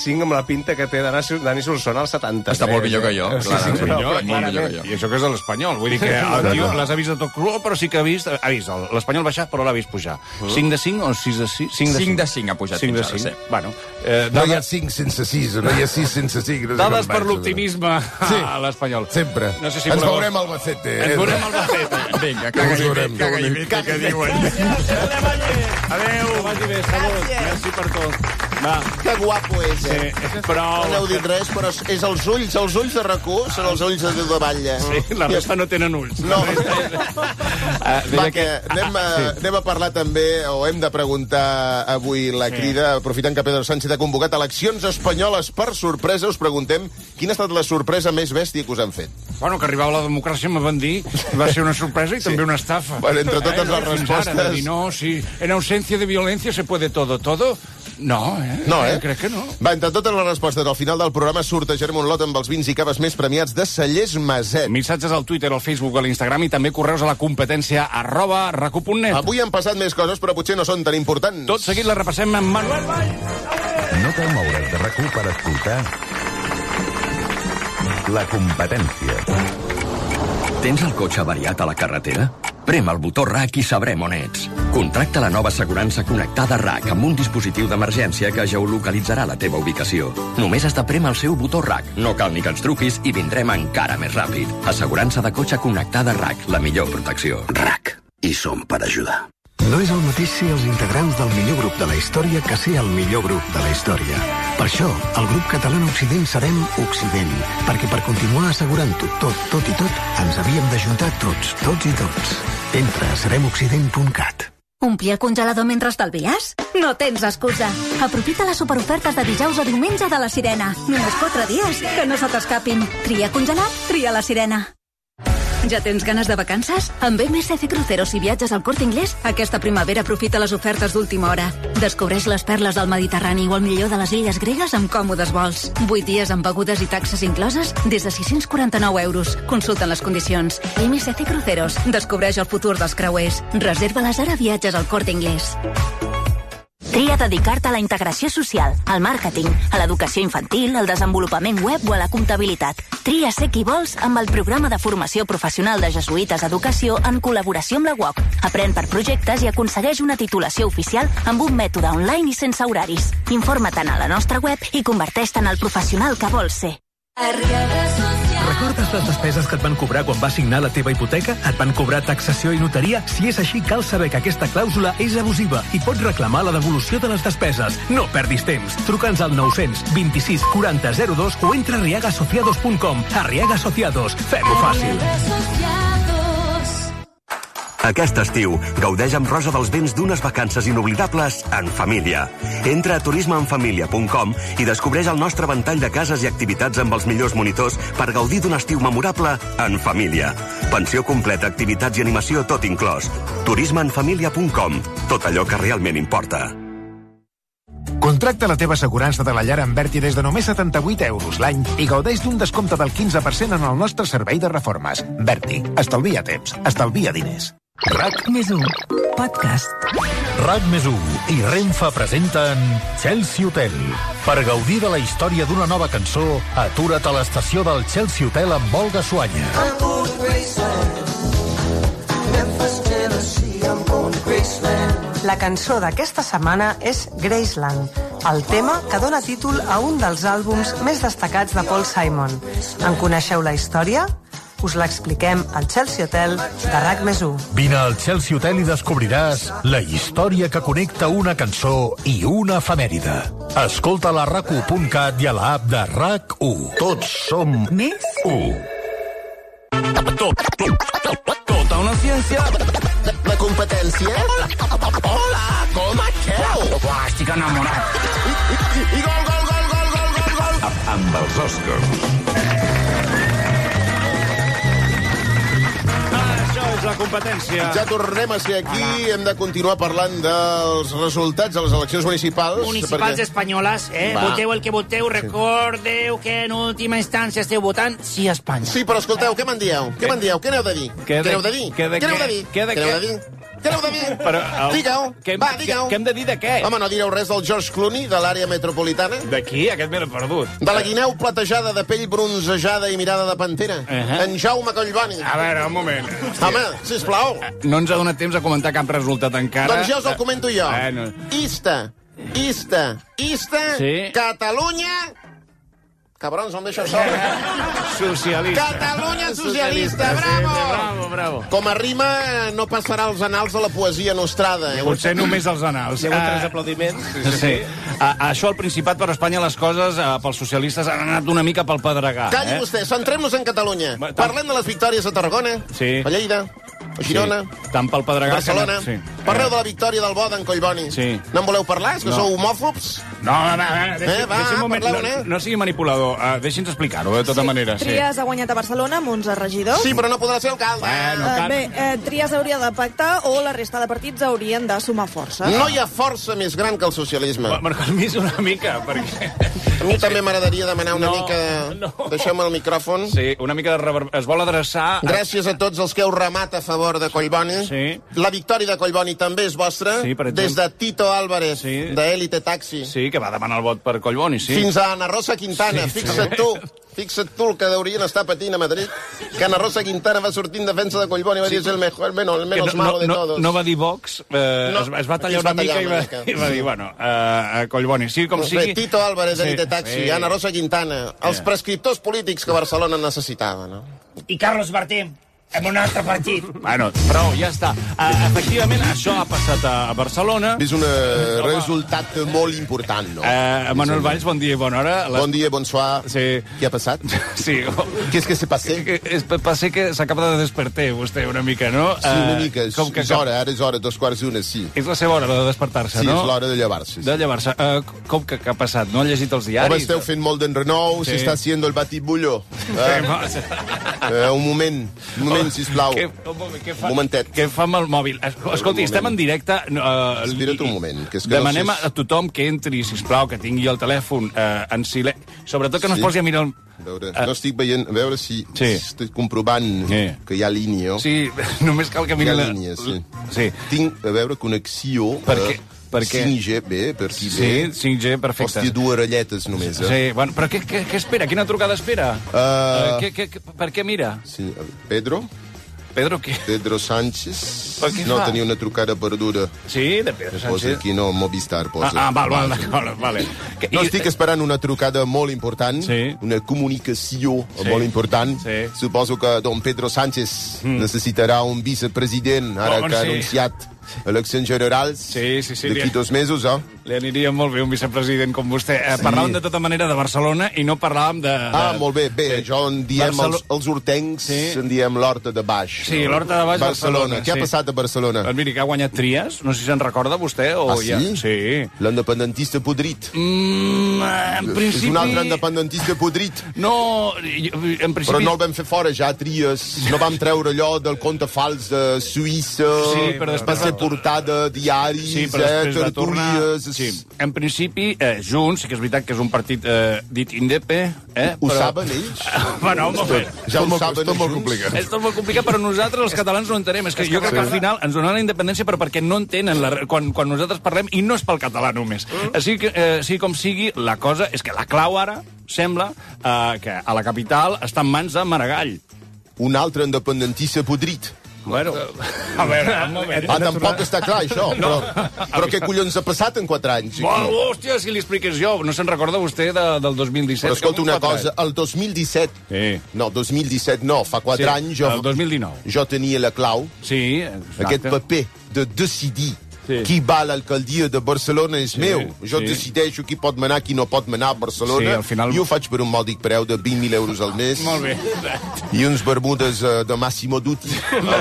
Speaker 6: cinc amb la pinta que té Dani, Dani Solsona als setanta.
Speaker 10: Està molt millor que jo,
Speaker 6: Sí,
Speaker 10: clar,
Speaker 6: sí,
Speaker 10: molt
Speaker 6: no,
Speaker 10: millor,
Speaker 6: clar,
Speaker 10: molt millor que jo.
Speaker 5: I això que és de l'Espanyol. Vull dir que el tio les ha vist de tot color, però sí que ha vist, ha vist l'Espanyol baixar, però l'ha vist pujar. cinc de cinc o sis de cinc?
Speaker 10: cinc de cinc ha pujat
Speaker 5: cinc de
Speaker 10: fins ara,
Speaker 5: cinc.
Speaker 10: sí.
Speaker 5: Bueno, eh,
Speaker 9: No hi ha
Speaker 5: dades,
Speaker 9: cinc sense sis, no hi ha sis sense cinc. No sé
Speaker 5: dades
Speaker 9: com
Speaker 5: per
Speaker 9: vaig,
Speaker 5: l'optimisme
Speaker 9: Sí.
Speaker 5: a l'Espanyol.
Speaker 9: Sempre.
Speaker 5: No sé si
Speaker 9: Ens
Speaker 5: voleu-
Speaker 9: veurem al Albacete.
Speaker 5: Ens
Speaker 9: eh?
Speaker 5: veurem al Albacete.
Speaker 10: Vinga, caga i
Speaker 9: veurem.
Speaker 10: bé, caga i bé, que diuen.
Speaker 5: Adéu. Que vagi bé, salut. Merci per tot. Va.
Speaker 3: Que guapo és, eh?
Speaker 5: Sí, però...
Speaker 3: No n'heu dit res, però és els ulls, els ulls de RAC u són els ulls de Déu de Batlle.
Speaker 5: Sí, la resta no tenen ulls.
Speaker 3: No.
Speaker 5: Uh,
Speaker 3: Va, que anem a, anem a parlar també, o hem de preguntar avui la crida, aprofitant que Pedro Sánchez ha convocat eleccions espanyoles per sorpresa, us preguntem quina ha estat la sorpresa més bèstia que us han fet.
Speaker 5: Bueno, que arribava la democràcia, me van dir, va ser una sorpresa i també una estafa.
Speaker 3: Bueno, entre totes les
Speaker 5: Fins ara, de
Speaker 3: respostes-
Speaker 5: dir, no, si en ausencia de violencia se puede todo, todo... No, eh?
Speaker 3: No, eh?
Speaker 5: Crec que no.
Speaker 3: Va, entre totes les respostes, al final del programa sortejarem un lot amb els vins i caves més premiats de Cellers Maset.
Speaker 5: Missatges al Twitter, al Facebook, a l'Instagram i també correus a la competència arroba racu punt net.
Speaker 3: Avui han passat més coses, però potser no són tan importants.
Speaker 5: Tot seguit la repassem amb Manuel Valls.
Speaker 2: No cal moure's de RAC u per escoltar la competència.
Speaker 11: Tens el cotxe avariat a la carretera? Prem el botó RAC i sabrem on ets. Contracta la nova assegurança connectada RAC amb un dispositiu d'emergència que geolocalitzarà la teva ubicació. Només has de prémer el seu botó RAC. No cal ni que ens truquis i vindrem encara més ràpid. Assegurança de cotxe connectada RAC, la millor protecció. RAC. I som per ajudar.
Speaker 12: No és el mateix ser els integrants del millor grup de la història que ser el millor grup de la història. Per això, el grup català Occident serem Occident, perquè per continuar assegurant-ho tot, tot i tot, ens havíem d'ajuntar tots, tots i tots. Entra a serem occident punt cat.
Speaker 13: Omplir el congelador mentre estalvies? No tens excusa. Aprofita les superofertes de dijous a diumenge de la Sirena. Només quatre dies, que no se t'escapin. Tria congelat, tria la Sirena. Ja tens ganes de vacances? Amb M S C Cruceros i viatges al Corte Inglés, aquesta primavera aprofita les ofertes d'última hora. Descobreix les perles del Mediterrani o el millor de les illes gregues amb còmodes vols. vuit dies amb begudes i taxes incloses des de sis-cents quaranta-nou euros. Consulta les condicions. M S C Cruceros. Descobreix el futur dels creuers. Reserva-les ara a viatges al Corte Inglés.
Speaker 14: Tria dedicar-te a la integració social, al màrqueting, a l'educació infantil, al desenvolupament web o a la comptabilitat. Tria ser qui vols amb el programa de formació professional de Jesuïtes Educació en col·laboració amb la U O C. Aprèn per projectes i aconsegueix una titulació oficial amb un mètode online i sense horaris. Informa-te'n a la nostra web i converteix-te en el professional que vols ser.
Speaker 15: Recordes les despeses que et van cobrar quan vas signar la teva hipoteca? Et van cobrar taxació i notaria? Si és així, cal saber que aquesta clàusula és abusiva i pots reclamar la devolució de les despeses. No perdis temps. Truca'ns al nou-cents vint-i-sis quaranta zero dos o entra a arriaga asociados punt com. Arriaga Asociados. Fem-ho fàcil.
Speaker 12: Aquest estiu, gaudeix amb Rosa dels Vents d'unes vacances inoblidables en família. Entra a turisme en família punt com i descobreix el nostre ventall de cases i activitats amb els millors monitors per gaudir d'un estiu memorable en família. Pensió completa, activitats i animació, tot inclòs. turisme en família punt com. Tot allò que realment importa.
Speaker 16: Contracta la teva assegurança de la llar amb Berti des de només setanta-vuit euros l'any i gaudeix d'un descompte del quinze per cent en el nostre servei de reformes. Berti, estalvia temps, estalvia diners.
Speaker 17: RAC més u, podcast. RAC més u i Renfe presenten Chelsea Hotel. Per gaudir de la història d'una nova cançó, atura't a l'estació del Chelsea Hotel amb Olga Suanya.
Speaker 18: La cançó d'aquesta setmana és Graceland, el tema que dona títol a un dels àlbums més destacats de Paul Simon. En coneixeu la història? Us l'expliquem al Chelsea Hotel de RAC més u.
Speaker 17: Vine al Chelsea Hotel i descobriràs la història que connecta una cançó i una efemèride. Escolta la rac u punt cat i a l'app de RAC u. Tots som
Speaker 13: més
Speaker 17: u.
Speaker 5: Tota una ciència.
Speaker 3: La competència? Hola, com esteu?
Speaker 4: Uah, estic enamorat.
Speaker 3: I, i, i gol, gol, gol, gol, gol, gol, gol.
Speaker 2: Amb els Oscars.
Speaker 5: La competència.
Speaker 3: Ja tornem a ser aquí. Hem de continuar parlant dels resultats de les eleccions municipals.
Speaker 4: Municipals perquè... espanyoles, eh? Va. Voteu el que voteu, recordeu que en última instància esteu votant sí a Espanya.
Speaker 3: Sí, però escolteu, què me'n dieu? Què me'n dieu? Què n'heu de dir?
Speaker 5: Què
Speaker 3: n'heu de dir?
Speaker 5: Què
Speaker 3: n'heu de dir?
Speaker 5: Què de
Speaker 3: Què n'heu de dir? Què n'heu de dir?
Speaker 5: Però, el-
Speaker 3: Digue-ho.
Speaker 5: Què hem-
Speaker 3: Va,
Speaker 5: què-
Speaker 3: digue-ho.
Speaker 5: què hem de dir de què?
Speaker 3: Home, no direu res del George Clooney, de l'àrea metropolitana?
Speaker 5: D'aquí? Aquest me l'he perdut.
Speaker 3: De la guineu platejada de pell bronzejada i mirada de pantera?
Speaker 5: Uh-huh.
Speaker 3: En Jaume Collboni.
Speaker 5: A veure, un moment.
Speaker 3: Home, sisplau.
Speaker 5: No ens ha donat temps a comentar cap resultat encara.
Speaker 3: Doncs jo us el comento jo.
Speaker 5: Bueno.
Speaker 3: Ista, Ista, Ista,
Speaker 5: Sí.
Speaker 3: Catalunya... Cabrons, no em deixeu sol.
Speaker 5: Socialista.
Speaker 3: Catalunya socialista, bravo!
Speaker 5: Sí, bravo, bravo.
Speaker 3: Com a rima, no passarà als anals de la poesia nostrada. Eh?
Speaker 5: Potser només els anals.
Speaker 6: Hi ha hagut tres
Speaker 5: Ah,
Speaker 6: aplaudiments.
Speaker 5: Sí, sí. A, això al Principat, per Espanya, les coses eh, pels socialistes han anat una mica pel pedregar.
Speaker 3: Calli
Speaker 5: eh?
Speaker 3: vostè, centrem-nos en Catalunya.
Speaker 5: Va, tant-
Speaker 3: Parlem de les victòries a Tarragona,
Speaker 5: Sí.
Speaker 3: a Lleida, a Girona,
Speaker 5: Sí. Tant pel pedregar...
Speaker 3: Barcelona.
Speaker 5: Que no... sí.
Speaker 3: Parleu de la victòria del bo d'en Collboni.
Speaker 5: Sí.
Speaker 3: No en voleu parlar? És que
Speaker 5: No.
Speaker 3: sou homòfobs?
Speaker 5: No, no, no, no deixi,
Speaker 3: Eh, va,
Speaker 5: deixi un moment.
Speaker 3: parleu-ne.
Speaker 5: No, no sigui manipulador. Uh, Deixi'ns explicar-ho, de tota manera. Sí.
Speaker 7: Trias ha guanyat a Barcelona amb onze regidors.
Speaker 3: Sí, però no podrà ser alcalde.
Speaker 5: Bueno,
Speaker 7: Eh,
Speaker 5: cal...
Speaker 7: bé, eh, Trias hauria de pactar o la resta de partits haurien de sumar força.
Speaker 3: No hi ha força més gran que el socialisme.
Speaker 5: Bueno, calmis una mica, perquè...
Speaker 3: A mi també m'agradaria demanar una
Speaker 5: No,
Speaker 3: mica...
Speaker 5: no.
Speaker 3: Deixeu-me el micròfon.
Speaker 5: Sí, una mica de rever... Es vol adreçar... A...
Speaker 3: Gràcies a tots els que heu remat a favor de Collboni.
Speaker 5: Sí.
Speaker 3: La victòria de Collboni també és vostra.
Speaker 5: Sí, per exemple.
Speaker 3: Des de Tito Álvarez,
Speaker 5: Sí.
Speaker 3: d'Elite Taxi,
Speaker 5: Sí, que va demanar el vot per Collboni, sí.
Speaker 3: fins a Ana Rosa Quintana.
Speaker 5: Sí, sí.
Speaker 3: Fixa't tu, fixa't tu el que haurien estar patint a Madrid, que Ana Rosa Quintana va sortir en defensa de Collboni i va dir és el mejor, el menos, el
Speaker 5: Que
Speaker 3: menos
Speaker 5: no,
Speaker 3: malo de
Speaker 5: no,
Speaker 3: todos.
Speaker 5: no va dir Vox, eh,
Speaker 3: No,
Speaker 5: es, es va
Speaker 3: aquí
Speaker 5: tallar
Speaker 3: es va
Speaker 5: una mica,
Speaker 3: tallar
Speaker 5: i
Speaker 3: una
Speaker 5: va,
Speaker 3: mica.
Speaker 5: i va dir, bueno, uh, a Collboni, sí, com
Speaker 3: Doncs
Speaker 5: sigui...
Speaker 3: bé, Tito Álvarez,
Speaker 5: Sí.
Speaker 3: d'Elite Taxi,
Speaker 5: Bé.
Speaker 3: Ana Rosa Quintana, els prescriptors polítics que Barcelona necessitava, no?
Speaker 4: I Carlos Martín, en un altre partit.
Speaker 5: Bueno, prou, ja està. Uh, efectivament, això ha passat a, a Barcelona.
Speaker 9: És un resultat molt important, no?
Speaker 5: Uh, Manuel Valls, bon dia i bona hora. Les...
Speaker 9: Bon dia, bonsoir.
Speaker 5: Sí.
Speaker 9: Què ha passat?
Speaker 5: Sí.
Speaker 9: Què és que s'ha passat?
Speaker 5: Que, és, passa que s'acaba de despertar, vostè, una mica, no?
Speaker 9: Sí, una
Speaker 5: Eh,
Speaker 9: mica. És,
Speaker 5: com que,
Speaker 9: és hora, ara és hora, dos quarts d'una, sí.
Speaker 5: És la seva hora de despertar-se,
Speaker 9: Sí,
Speaker 5: no?
Speaker 9: és l'hora de llevar-se.
Speaker 5: De llevar-se. Uh, com que, que ha passat? No ha llegit els diaris?
Speaker 9: Home, esteu fent molt d'enrenou,
Speaker 5: Sí.
Speaker 9: s'està haciendo el batibullo. Eh?
Speaker 5: Sí,
Speaker 9: Eh, un moment, un moment, sisplau.
Speaker 5: Què, un moment, què fa,
Speaker 9: Un momentet.
Speaker 5: Què fa amb el mòbil? Es- Escolti, estem en directe... Uh,
Speaker 9: Espera't un moment, que és que
Speaker 5: Demanem
Speaker 9: no sé...
Speaker 5: a tothom que entri, sisplau, que tingui el telèfon uh, en silenci. Sobretot que no
Speaker 9: Sí.
Speaker 5: es posi a mirar el...
Speaker 9: A veure, no estic veient, a veure si
Speaker 5: Sí.
Speaker 9: estic comprovant
Speaker 5: Sí.
Speaker 9: que hi ha línia.
Speaker 5: Sí, només cal que
Speaker 9: Hi
Speaker 5: miri
Speaker 9: ha
Speaker 5: la...
Speaker 9: línia, sí.
Speaker 5: Sí.
Speaker 9: Tinc, a veure, connexió...
Speaker 5: Per
Speaker 9: eh,
Speaker 5: què? Per què?
Speaker 9: cinc G, bé, per aquí
Speaker 5: Sí,
Speaker 9: bé.
Speaker 5: cinc G, perfecte.
Speaker 9: Hòstia, dues ratlletes només, eh?
Speaker 5: Sí, bueno, però què, què, què espera? Quina trucada espera?
Speaker 9: Uh,
Speaker 5: Uh, què, què, què- per què mira?
Speaker 9: sí, Pedro?
Speaker 5: Pedro, què?
Speaker 9: Pedro Sánchez?
Speaker 5: Per què
Speaker 9: no,
Speaker 5: fa?
Speaker 9: tenia una trucada perduda.
Speaker 5: Sí, de Pedro
Speaker 9: Posa
Speaker 5: Sánchez.
Speaker 9: aquí, no, Movistar, posa.
Speaker 5: Ah, ah val, val,
Speaker 9: Vaja.
Speaker 5: d'acord, vale. Que,
Speaker 9: No,
Speaker 5: i-
Speaker 9: estic esperant una trucada molt important,
Speaker 5: Sí.
Speaker 9: una comunicació
Speaker 5: Sí.
Speaker 9: molt important.
Speaker 5: Sí.
Speaker 9: Suposo que don Pedro Sánchez mm. necessitarà un vicepresident, ara
Speaker 5: Home,
Speaker 9: que ha
Speaker 5: sí.
Speaker 9: anunciat eleccions generals
Speaker 5: Sí, sí, sí.
Speaker 9: d'aquí
Speaker 5: li-
Speaker 9: dos mesos, eh?
Speaker 5: Li aniria molt bé un vicepresident com vostè. Eh,
Speaker 9: Sí.
Speaker 5: Parlàvem de tota manera de Barcelona i no parlàvem de... de...
Speaker 9: Ah, molt bé, bé,
Speaker 5: Sí.
Speaker 9: jo en diem
Speaker 5: Barcelo-
Speaker 9: els, els hortencs,
Speaker 5: Sí.
Speaker 9: en diem l'horta de baix.
Speaker 5: Sí, l'Horta de Baix,
Speaker 9: Barcelona.
Speaker 5: Barcelona,
Speaker 9: Què ha
Speaker 5: sí.
Speaker 9: passat a Barcelona?
Speaker 5: Doncs miri, que ha guanyat Trias, no sé si se'n recorda vostè o
Speaker 9: Ah,
Speaker 5: ja...
Speaker 9: sí?
Speaker 5: Sí.
Speaker 9: L'independentista podrit.
Speaker 5: Mm, en principi...
Speaker 9: És un altre independentista podrit.
Speaker 5: No, jo- en principi...
Speaker 9: Però no el vam fer fora, ja, Trias. No vam treure allò del compte fals de Suïssa,
Speaker 5: Sí, però després
Speaker 9: va ser
Speaker 5: va-
Speaker 9: portada a diaris,
Speaker 5: Sí, però
Speaker 9: eh,
Speaker 5: després va tornar...
Speaker 9: tertúlies...
Speaker 5: Sí. En principi, eh, Junts, sí que és veritat que és un partit eh, dit indepe, eh?
Speaker 9: Ho
Speaker 5: però...
Speaker 9: saben ells?
Speaker 5: Bueno, un moment.
Speaker 9: Ja ho
Speaker 8: molt-
Speaker 9: saben,
Speaker 8: és tot molt
Speaker 9: Junts?
Speaker 8: complicat.
Speaker 5: És tot molt complicat, però nosaltres, els catalans, no ho entenem. És que jo crec que al final ens donen la independència, però perquè no entenen la, quan, quan nosaltres parlem, i no és pel català només. Així que, eh, sigui com sigui, la cosa és que la clau ara sembla eh, que a la capital està en mans de Maragall.
Speaker 9: Un altre independentista podrit.
Speaker 5: Bueno, a veure, un moment.
Speaker 9: Ah, tampoc està clar, això. Però, però què collons ha passat en quatre anys? aquí?
Speaker 5: Bueno, hòstia, si li expliqués jo. No se'n recorda vostè de, del dos mil disset?
Speaker 9: Però escolta
Speaker 5: Com
Speaker 9: una
Speaker 5: quatre
Speaker 9: cosa, el dos mil disset...
Speaker 5: Sí.
Speaker 9: No, dos mil disset no, fa quatre
Speaker 5: Sí,
Speaker 9: anys jo,
Speaker 5: el dos mil dinou.
Speaker 9: jo tenia la clau,
Speaker 5: Sí, exacte.
Speaker 9: aquest paper de decidir
Speaker 5: Sí.
Speaker 9: qui va a l'alcaldia de Barcelona és
Speaker 5: Sí,
Speaker 9: meu. Jo
Speaker 5: sí.
Speaker 9: decideixo qui pot manar, qui no pot manar a Barcelona.
Speaker 5: Sí, al final-
Speaker 9: I ho faig per un mòdic preu de vint mil euros al mes.
Speaker 5: Molt bé.
Speaker 9: I uns bermudes uh, de Massimo Dutti.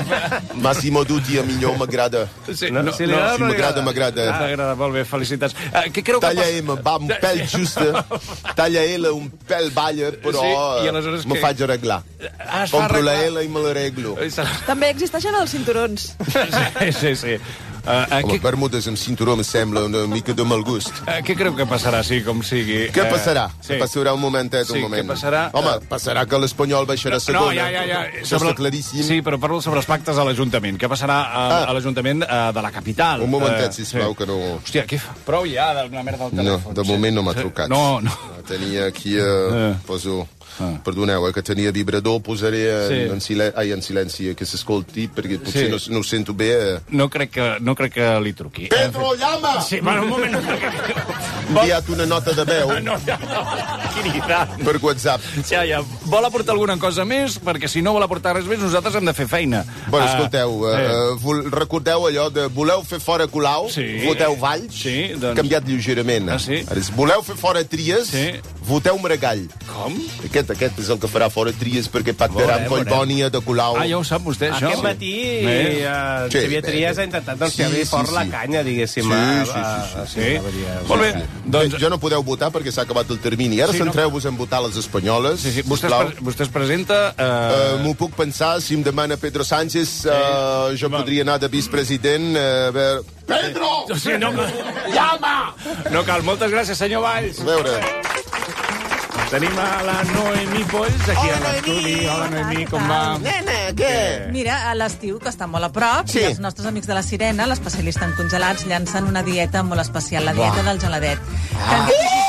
Speaker 9: Massimo Dutti a millor m'agrada.
Speaker 5: Sí,
Speaker 6: No, si li agrada,
Speaker 9: si
Speaker 6: no li
Speaker 9: m'agrada,
Speaker 6: agrada.
Speaker 9: m'agrada.
Speaker 5: Ah, M'agrada, molt bé, felicitats. Uh, què creu que
Speaker 9: Talla
Speaker 5: passa?
Speaker 9: M va un pèl justa, talla L un pèl balla, però
Speaker 5: Sí, i
Speaker 9: eh,
Speaker 5: aleshores
Speaker 9: me
Speaker 5: què?
Speaker 9: faig arreglar.
Speaker 5: Ah, es fa
Speaker 9: Compro la
Speaker 5: arreglar.
Speaker 9: L i me l'arreglo.
Speaker 5: Sí,
Speaker 7: També existeixen els cinturons.
Speaker 5: sí, sí. Uh,
Speaker 8: Home,
Speaker 5: què...
Speaker 8: bermudes amb cinturó em sembla una mica de mal gust.
Speaker 5: Uh, què creu que passarà, sí, com sigui?
Speaker 8: Què passarà?
Speaker 5: Uh, sí.
Speaker 8: Passarà un momentet,
Speaker 5: Sí,
Speaker 8: un moment.
Speaker 5: què passarà?
Speaker 8: Home, passarà que l'Espanyol baixarà a segona.
Speaker 5: No, ja, ja, ja.
Speaker 8: Això està claríssim.
Speaker 5: Sí, però parlo sobre els pactes a l'Ajuntament. Què passarà a,
Speaker 8: Ah.
Speaker 5: a l'Ajuntament uh, de la capital?
Speaker 8: Un momentet,
Speaker 5: Uh,
Speaker 8: sisplau, que no...
Speaker 5: Hòstia, què fa? Prou ja de la merda del
Speaker 8: No,
Speaker 5: telèfon.
Speaker 8: de moment no m'ha trucat.
Speaker 5: No, no.
Speaker 8: Tenia aquí... Eh, poso... Perdoneu, eh, que tenia vibrador, posaré en,
Speaker 5: Sí.
Speaker 8: en, silen... Ai, en silenci, que s'escolti, perquè potser
Speaker 5: Sí.
Speaker 8: no, no ho sento bé. Eh.
Speaker 5: No crec que, no crec que li truqui.
Speaker 8: Pedro, llama!
Speaker 5: Sí, bueno, un moment.
Speaker 8: He enviat una nota de veu
Speaker 5: No, ja, no. Quinitat.
Speaker 8: per WhatsApp.
Speaker 5: Ja, ja. Vol aportar alguna cosa més? Perquè si no vol aportar res més, nosaltres hem de fer feina.
Speaker 8: Bueno,
Speaker 5: Ah,
Speaker 8: escolteu, uh,
Speaker 5: eh.
Speaker 8: uh, vol, recordeu allò de voleu fer fora Colau,
Speaker 5: Sí.
Speaker 8: voteu Valls,
Speaker 5: Sí, doncs-
Speaker 8: canviat lleugerament.
Speaker 5: Ah, sí?
Speaker 8: Ara, si voleu fer fora Trias,
Speaker 5: Sí.
Speaker 8: voteu Maragall.
Speaker 5: Com?
Speaker 8: Aquest, aquest és el que farà fora Trias perquè pactarà amb
Speaker 6: Veurem,
Speaker 8: Collbònia de Colau.
Speaker 5: Ah, ja ho sap vostè, això?
Speaker 6: Aquest matí
Speaker 5: Bé.
Speaker 6: eh,
Speaker 8: Sí,
Speaker 6: Xavier
Speaker 8: bé,
Speaker 6: Trias
Speaker 8: bé.
Speaker 6: ha intentat doncs,
Speaker 8: Sí,
Speaker 6: sí,
Speaker 8: sí,
Speaker 6: fort
Speaker 8: sí.
Speaker 6: la canya, diguéssim.
Speaker 8: Sí,
Speaker 6: a-
Speaker 8: sí,
Speaker 6: a-
Speaker 8: sí, sí,
Speaker 6: sí,
Speaker 5: sí.
Speaker 6: a venir-
Speaker 5: Molt bé.
Speaker 8: Doncs... Ja no podeu votar perquè s'ha acabat el termini. Ara
Speaker 5: Sí, no.
Speaker 8: centreu-vos en votar les espanyoles.
Speaker 5: Sí, sí. Vostè, es,
Speaker 8: sisplau.
Speaker 5: pre vostè es presenta...
Speaker 8: Uh,
Speaker 5: Uh...
Speaker 8: M'ho puc pensar, si em demana Pedro Sánchez, uh, jo podria anar de vicepresident. Uh, a veure... Pedro!
Speaker 5: Sí, no,
Speaker 8: Llama!
Speaker 5: no cal. Moltes gràcies, senyor Valls.
Speaker 8: A veure...
Speaker 5: Tenim a la Noemí Polls aquí
Speaker 3: Hola,
Speaker 5: a l'estudi.
Speaker 3: Noemí.
Speaker 5: Hola, Noemí, com va?
Speaker 3: Nena, què?
Speaker 19: Mira, a l'estiu, que està molt a prop,
Speaker 3: Sí.
Speaker 19: i els nostres amics de la Sirena, l'especialista en congelats, llancen una dieta molt especial, la dieta del geladet.
Speaker 3: Ah.
Speaker 19: Que en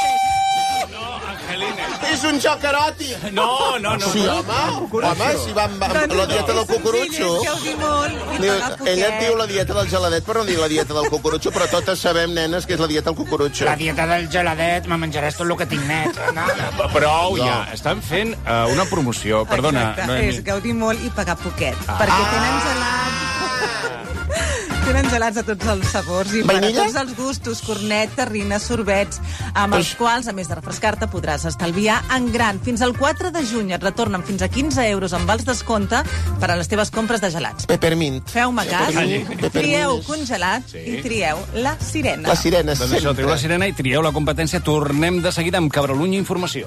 Speaker 3: És un joc eròtic.
Speaker 5: No, no, no.
Speaker 3: Sí, home. Home, si va amb, amb la dieta del cucurutxo.
Speaker 19: és que ho diu molt i
Speaker 3: Diu,
Speaker 19: pagar poquet.
Speaker 3: ella et diu la dieta del geladet, però no dir la dieta del cucurutxo, però totes sabem, nenes, que és la dieta del cucurutxo.
Speaker 4: La dieta del geladet, me menjaràs tot el que tinc net. No, no.
Speaker 5: Prou,
Speaker 3: No.
Speaker 5: ja. Estan fent uh, una promoció. Perdona,
Speaker 19: Exacte,
Speaker 5: Noemí.
Speaker 19: és gaudir molt i pagar poquet, perquè tenen gelats... Tenen gelats de tots els sabors i per a
Speaker 3: Vainilla?
Speaker 19: tots els gustos, cornet, terrines, sorbets, amb els quals, a més de refrescar-te, podràs estalviar en gran. Fins al quatre de juny et retornen fins a quinze euros amb vals descompte per a les teves compres de gelats.
Speaker 3: Peppermint.
Speaker 19: Feu-me cas,
Speaker 3: Peppermint.
Speaker 19: trieu congelat
Speaker 5: Sí.
Speaker 19: i trieu la sirena.
Speaker 3: La sirena,
Speaker 5: Doncs això,
Speaker 3: sempre.
Speaker 5: trieu la sirena i trieu la competència. Tornem de seguida amb Cabralunya Informació.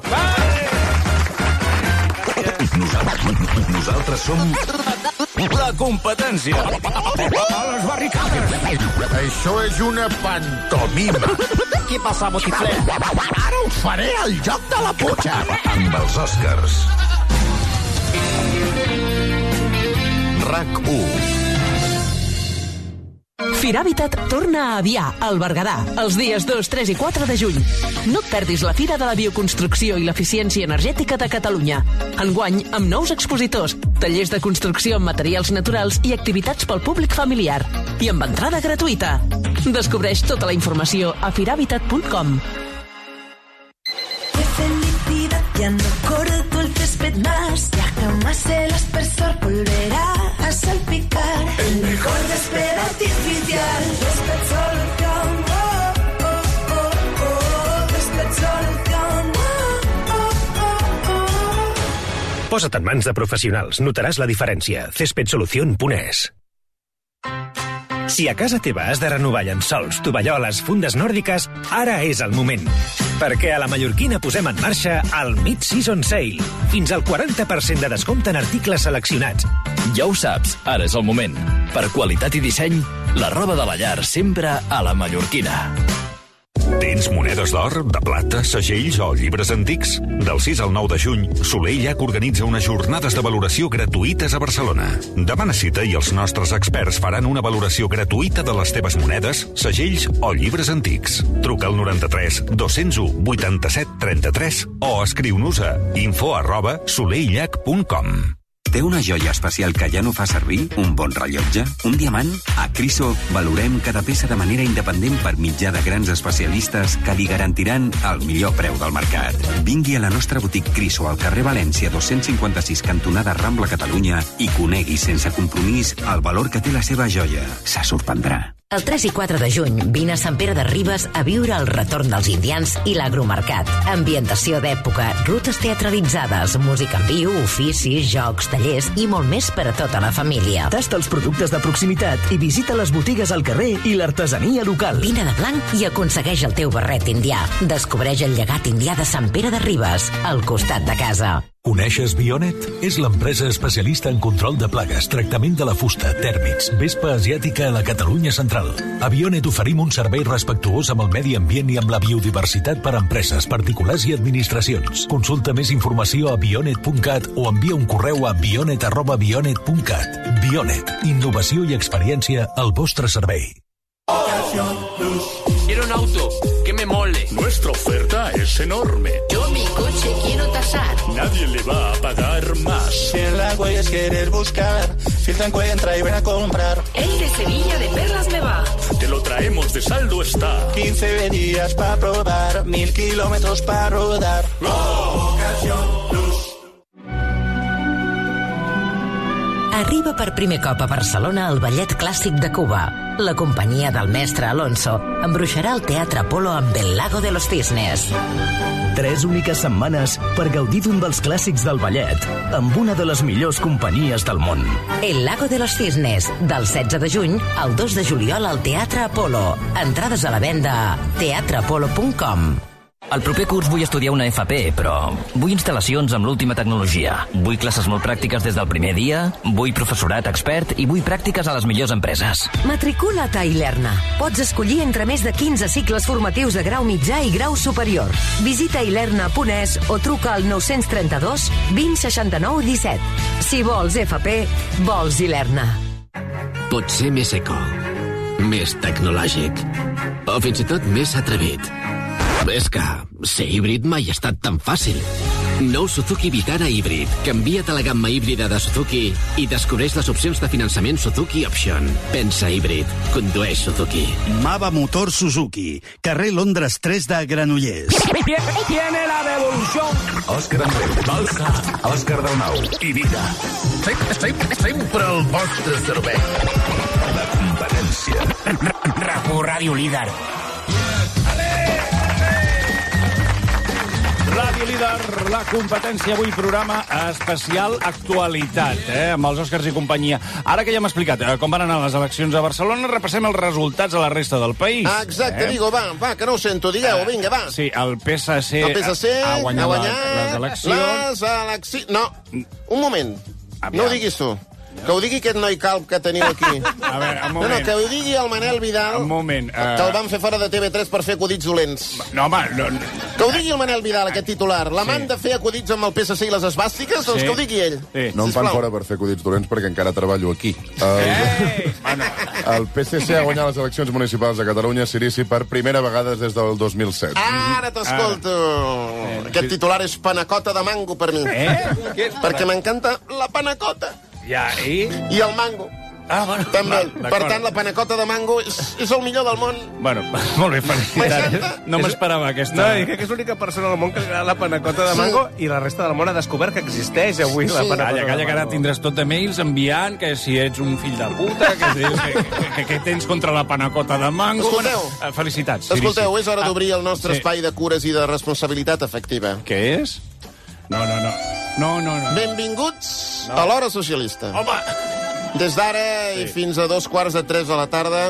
Speaker 17: Nosaltres, nosaltres som
Speaker 5: La competència. A les barricades.
Speaker 9: Això és una pantomima.
Speaker 4: Què passa, botifler?
Speaker 9: Ara us faré el joc de la putxa.
Speaker 17: amb els Oscars.
Speaker 2: RAC u.
Speaker 20: Firàbitat torna a Avià, al Berguedà, els dies dos, tres i quatre de juny. No et perdis la Fira de la Bioconstrucció i l'Eficiència Energètica de Catalunya. Enguany, amb nous expositors, tallers de construcció amb materials naturals i activitats pel públic familiar. I amb entrada gratuïta. Descobreix tota la informació a firàbitat punt com.
Speaker 21: ¡Qué felicidad! Ya no corto el césped más. Ya jamás el aspersor volverá a salpicar. El mejor césped artificial. Césped Solución. Oh, oh, oh, oh. Césped Solución. Oh, oh, oh, oh.
Speaker 22: Posa't en mans de professionals. Notaràs la diferència. césped solución punt es. Si a casa teva has de renovar llençols, tovalloles, fundes nòrdiques, ara és el moment. Perquè a la Mallorquina posem en marxa el Mid-Season Sale. Fins al quaranta per cent de descompte en articles seleccionats.
Speaker 23: Ja ho saps, ara és el moment. Per qualitat i disseny, la roba de la llar sempre a la Mallorquina.
Speaker 12: Tens monedes d'or, de plata, segells o llibres antics? Del sis al nou de juny, Soler i Llach organitza unes jornades de valoració gratuïtes a Barcelona. Demana cita i els nostres experts faran una valoració gratuïta de les teves monedes, segells o llibres antics. Truca al noranta-tres dos zero u vuitanta-set trenta-tres o escriu-nos a info arroba soleillach punt com.
Speaker 24: Té una joia especial que ja no fa servir? Un bon rellotge? Un diamant? A Criso valorem cada peça de manera independent per mitjà de grans especialistes que li garantiran el millor preu del mercat. Vingui a la nostra botiga Criso al carrer València dos-cents cinquanta-sis cantonada Rambla Catalunya i conegui sense compromís el valor que té la seva joia. Se sorprendrà.
Speaker 25: El tres i quatre de juny vine a Sant Pere de Ribes a viure el retorn dels indians i l'agromercat. Ambientació d'època, rutes teatralitzades, música en viu, oficis, jocs, tallers i molt més per a tota la família.
Speaker 22: Tasta els productes de proximitat i visita les botigues al carrer i l'artesania local.
Speaker 25: Vine de blanc i aconsegueix el teu barret indià. Descobreix el llegat indià de Sant Pere de Ribes, al costat de casa.
Speaker 17: Coneixes Bionet? És l'empresa especialista en control de plagues, tractament de la fusta, tèrmits, vespa asiàtica a la Catalunya central. A Bionet oferim un servei respectuós amb el medi ambient i amb la biodiversitat per a empreses, particulars i administracions. Consulta més informació a bionet punt cat o envia un correu a bionet arroba bionet punt cat. Bionet, innovació i experiència al vostre servei.
Speaker 1: Quiero un auto que me mole.
Speaker 10: Nuestra oferta es enorme.
Speaker 1: Yo mi coche quiero tasar.
Speaker 10: Nadie le va a pagar más.
Speaker 11: Si en la huellas quieres buscar, filtra, encuentra y ven a comprar.
Speaker 1: El de Sevilla de Perlas me va.
Speaker 10: Te lo traemos de saldo está.
Speaker 11: quince días para probar, mil kilómetros para rodar.
Speaker 21: Ocasión Plus.
Speaker 25: Arriba per primer cop a Barcelona el Ballet Clàssic de Cuba. La companyia del mestre Alonso embruixarà el Teatre Apolo amb El Lago de los Cisnes.
Speaker 14: Tres úniques setmanes per gaudir d'un dels clàssics del ballet, amb una de les millors companyies del món.
Speaker 25: El Lago de los Cisnes, del setze de juny al dos de juliol al Teatre Apolo. Entrades a la venda a teatre apolo punt com.
Speaker 15: El proper curs vull estudiar una F P, però vull instal·lacions amb l'última tecnologia. Vull classes molt pràctiques des del primer dia, vull professorat expert i vull pràctiques a les millors empreses.
Speaker 26: Matricula't a Ilerna. Pots escollir entre més de quinze cicles formatius de grau mitjà i grau superior. Visita ilerna punt es o truca al nou tres dos, vint, seixanta-nou, disset. Si vols F P, vols Ilerna.
Speaker 27: Pot ser més eco, més tecnològic, o fins i tot més atrevit. És que ser híbrid mai ha estat tan fàcil. Nou Suzuki Vitara híbrid. Canvia't a la gamma híbrida de Suzuki i descobreix les opcions de finançament Suzuki Option. Pensa híbrid. Condueix Suzuki.
Speaker 28: Mava Motor Suzuki. Carrer Londres tres de Granollers.
Speaker 21: Tiene la revolución.
Speaker 2: Òscar Andreu. Balsa. Òscar Dalmau.
Speaker 9: I vida. Sempre el vostre servei.
Speaker 2: La competència.
Speaker 4: RAC1 Ràdio Líder.
Speaker 5: Ràdio Líder, la competència, avui programa especial actualitat, eh, amb els Òscars i companyia. Ara que ja hem explicat eh, com van anar les eleccions a Barcelona, repassem els resultats a la resta del país.
Speaker 3: Ah, exacte,
Speaker 5: eh?
Speaker 3: digo, va, va, que no ho sento, digueu, vinga, va.
Speaker 5: Sí, el P S C,
Speaker 3: el P S C
Speaker 5: ha, ha guanyat,
Speaker 3: ha guanyat
Speaker 5: les eleccions.
Speaker 3: Les eleccions... No, un moment,
Speaker 5: Aviam.
Speaker 3: no ho diguis tu. Que ho digui aquest noi calb que teniu aquí.
Speaker 5: A veure, un moment.
Speaker 3: No, no, que ho digui el Manel Vidal,
Speaker 5: un moment, uh...
Speaker 3: que el van fer fora de T V tres per fer acudits dolents.
Speaker 5: No, home... No, no.
Speaker 3: Que ho digui el Manel Vidal, aquest titular. La man de fer acudits amb el P S C i les esbàstiques, doncs
Speaker 5: Sí.
Speaker 3: que ho digui ell.
Speaker 5: Sí.
Speaker 9: No em fan fora per fer acudits dolents perquè encara treballo aquí. El, el P S C ha guanyat les eleccions municipals de Catalunya, Sirici, per primera vegada des del dos mil set.
Speaker 3: Ara t'escolto. Aquest titular és panacota de mango per mi.
Speaker 5: Eh?
Speaker 3: Perquè m'encanta la panacota.
Speaker 5: Ja, i?
Speaker 3: I el mango.
Speaker 5: Ah, bueno.
Speaker 3: També.
Speaker 5: Va,
Speaker 3: per tant, la panacota de mango és, és el millor del món.
Speaker 5: Bueno, molt bé, felicitats. No m'esperava aquesta...
Speaker 6: No, i crec que és l'única persona al món que li agrada la panacota de mango sí. i la resta del món ha descobert que existeix avui sí. la panacota
Speaker 5: Calla, calla, que ara tindràs tot de mails enviant que si ets un fill de puta, que, que, que, que, que tens contra la panacota de mango...
Speaker 3: Escolteu.
Speaker 5: Bueno, felicitats.
Speaker 3: Escolteu, és hora d'obrir el nostre
Speaker 5: sí.
Speaker 3: espai de cures i de responsabilitat efectiva.
Speaker 5: Què és? No, no, no. No, no, no.
Speaker 3: Benvinguts
Speaker 5: no.
Speaker 3: a l'Hora Socialista.
Speaker 5: Home!
Speaker 3: Des d'ara sí. i fins a dos quarts de tres de la tarda,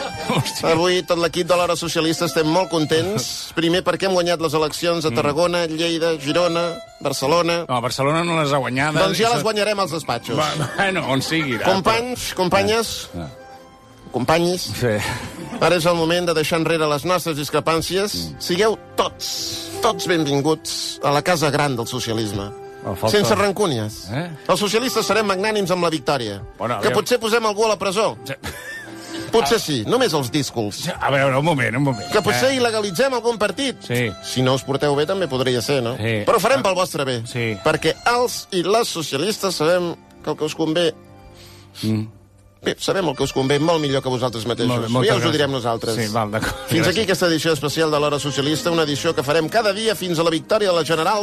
Speaker 3: sí. avui tot l'equip de l'Hora Socialista estem molt contents. Primer perquè hem guanyat les eleccions a Tarragona, Lleida, Girona, Barcelona...
Speaker 5: No, a Barcelona no les ha guanyades.
Speaker 3: Doncs ja les guanyarem als despatxos.
Speaker 5: Bueno, on sigui.
Speaker 3: Companys, companyes,
Speaker 5: Ah.
Speaker 3: companyis,
Speaker 5: Sí.
Speaker 3: ara és el moment de deixar enrere les nostres discrepàncies. Sigueu tots, tots benvinguts a la casa gran del socialisme.
Speaker 5: Oh, falta...
Speaker 3: Sense rancúnies.
Speaker 5: Eh?
Speaker 3: Els socialistes serem magnànims amb la victòria.
Speaker 5: Bueno,
Speaker 3: que
Speaker 5: veure...
Speaker 3: potser posem algú a la presó.
Speaker 5: Ja.
Speaker 3: Potser sí, només els díscols.
Speaker 5: A veure, un moment, un moment.
Speaker 3: Que potser
Speaker 5: eh?
Speaker 3: il·legalitzem algun partit.
Speaker 5: Sí.
Speaker 3: Si no us porteu bé, també podria ser, no?
Speaker 5: Sí.
Speaker 3: Però ho farem pel vostre bé.
Speaker 5: Sí.
Speaker 3: Perquè els i les socialistes sabem que el que us convé...
Speaker 5: Mm.
Speaker 3: Bé, sabem el que us convé molt millor que vosaltres mateixos.
Speaker 5: Molt bé, moltes
Speaker 3: ja us ho
Speaker 5: gràcies.
Speaker 3: direm nosaltres.
Speaker 5: Sí, val, d'acord.
Speaker 3: Fins
Speaker 5: Gràcies.
Speaker 3: aquí aquesta edició especial de l'Hora Socialista, una edició que farem cada dia fins a la victòria de les generals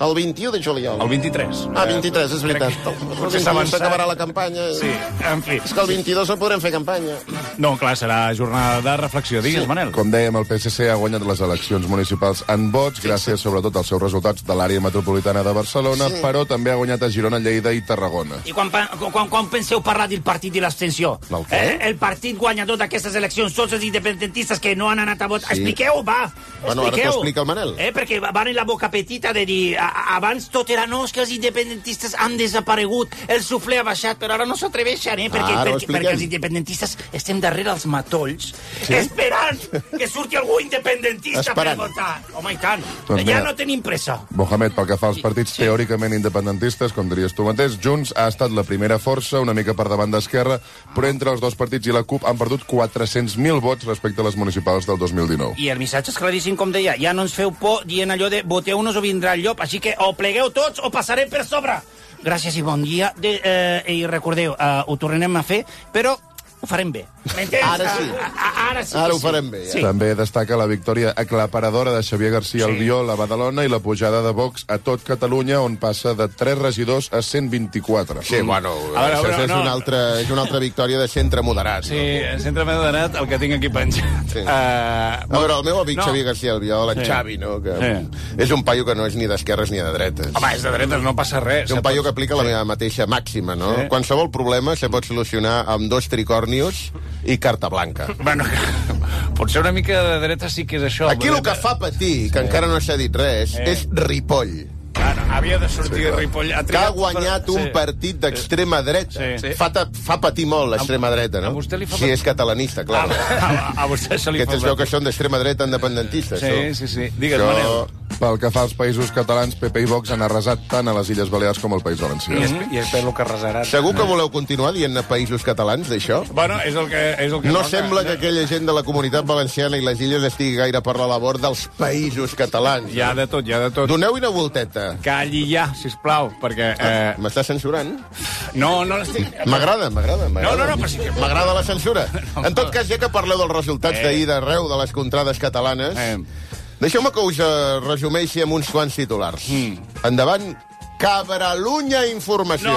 Speaker 3: El vint-i-u de juliol.
Speaker 5: El vint-i-tres.
Speaker 3: Ah, vint-i-tres, és veritat.
Speaker 5: Potser s'ha avançat.
Speaker 3: S'acabarà la campanya.
Speaker 5: Sí, en fi.
Speaker 3: És que el vint-i-dos no podrem fer campanya.
Speaker 5: No, clar, serà jornada de reflexió. Digues, sí. Manel.
Speaker 9: Com dèiem, el P S C ha guanyat les eleccions municipals en vots, gràcies sobretot als seus resultats de l'àrea metropolitana de Barcelona, sí. Però també ha guanyat a Girona, Lleida i Tarragona.
Speaker 4: I quan, quan, quan penseu parlar del partit i l'abstenció?
Speaker 9: El què?
Speaker 4: Eh, el partit guanyador d'aquestes eleccions, tots els independentistes que no han anat a vot. Sí. Expliqueu, va!
Speaker 3: Bueno, ara t'ho explica el Manel.
Speaker 4: Eh, perquè van en la boca petita de dir... A, abans tot era no, és que els independentistes han desaparegut, el suflé ha baixat, però ara no s'atreveixen, eh? Perquè,
Speaker 3: ah,
Speaker 4: perquè, perquè els independentistes estem darrere els matolls, sí? Esperant que surti algú independentista Esperant. per votar. Home, i tant. Doncs ja no tenim pressa.
Speaker 9: Mohamed, pel que fa als partits sí. teòricament independentistes, com diries tu mateix, Junts ha estat la primera força, una mica per davant d'Esquerra, però entre els dos partits i la CUP han perdut quatre-cents mil vots respecte a les municipals del dos mil dinou.
Speaker 4: I el missatge és claríssim, com deia, ja no ens feu por dient allò de voteu-nos o vindrà el llop, així que o plegueu tots o passarem per sobre. Gràcies i bon dia. De, eh, I recordeu, eh, ho tornarem a fer, però ho farem bé. M'entens?
Speaker 3: Ara sí.
Speaker 4: A, a, ara sí.
Speaker 3: Ara ho farem bé, ja.
Speaker 9: Sí. També destaca la victòria aclaparadora de Xavier García sí. Albiol a Badalona i la pujada de Vox a tot Catalunya, on passa de tres regidors a cent vint-i-quatre.
Speaker 3: Sí, bueno, a veure, això és, no. una altra, és una altra victòria de centre moderat.
Speaker 5: Sí, no? Centre moderat, el que tinc aquí penjat.
Speaker 3: Sí. Uh, a veure, el meu amic no. Xavier García Albiol, en sí. Xavi, no? Que sí. És un paio que no és ni d'esquerres ni de dretes.
Speaker 5: Home, és de dretes, no passa res.
Speaker 3: És un paio que aplica la meva mateixa màxima, no? Sí. Qualsevol problema se pot solucionar amb dos tricornios i carta blanca.
Speaker 5: Bueno, potser una mica de dreta sí que és això.
Speaker 3: Aquí el que fa patir, que sí. encara no s'ha dit res, eh. és Ripoll.
Speaker 5: Bueno, havia de sortir sí, Ripoll.
Speaker 3: Ha que ha guanyat per... un sí. partit d'extrema dreta. Sí. Sí. Fa, fa patir molt l'extrema dreta, no?
Speaker 5: A li fa...
Speaker 3: Si és catalanista, clar.
Speaker 5: A, a, a vostè se li
Speaker 3: fa... Que es veu que són d'extrema dreta independentistes.
Speaker 5: Sí,
Speaker 3: so.
Speaker 5: sí, sí. Digues, so... Manel.
Speaker 9: Pel que fa als països catalans, P P i Vox han arrasat tant a les Illes Balears com al País Valencià.
Speaker 6: I, mm-hmm. I espero que arrasaran.
Speaker 3: Segur que voleu continuar dient països catalans, d'això?
Speaker 5: Bueno, és el que... És el que
Speaker 3: no sembla que aquella gent de la Comunitat Valenciana i les Illes estigui gaire per la labor dels països catalans.
Speaker 5: Hi ha de tot, hi ha de tot.
Speaker 3: Doneu una volteta.
Speaker 5: Calli ja, sisplau, perquè... Eh...
Speaker 3: M'estàs censurant?
Speaker 5: No, no l'estic...
Speaker 3: M'agrada, m'agrada.
Speaker 5: No, no, no, però sí que...
Speaker 3: M'agrada la censura. No, en tot cas, ja que parleu dels resultats eh. d'ahir d'arreu de les contrades catalanes... Eh. Deixeu-me que us resumeixi amb uns quants titulars. Mm. Endavant, Cabralunya Informació.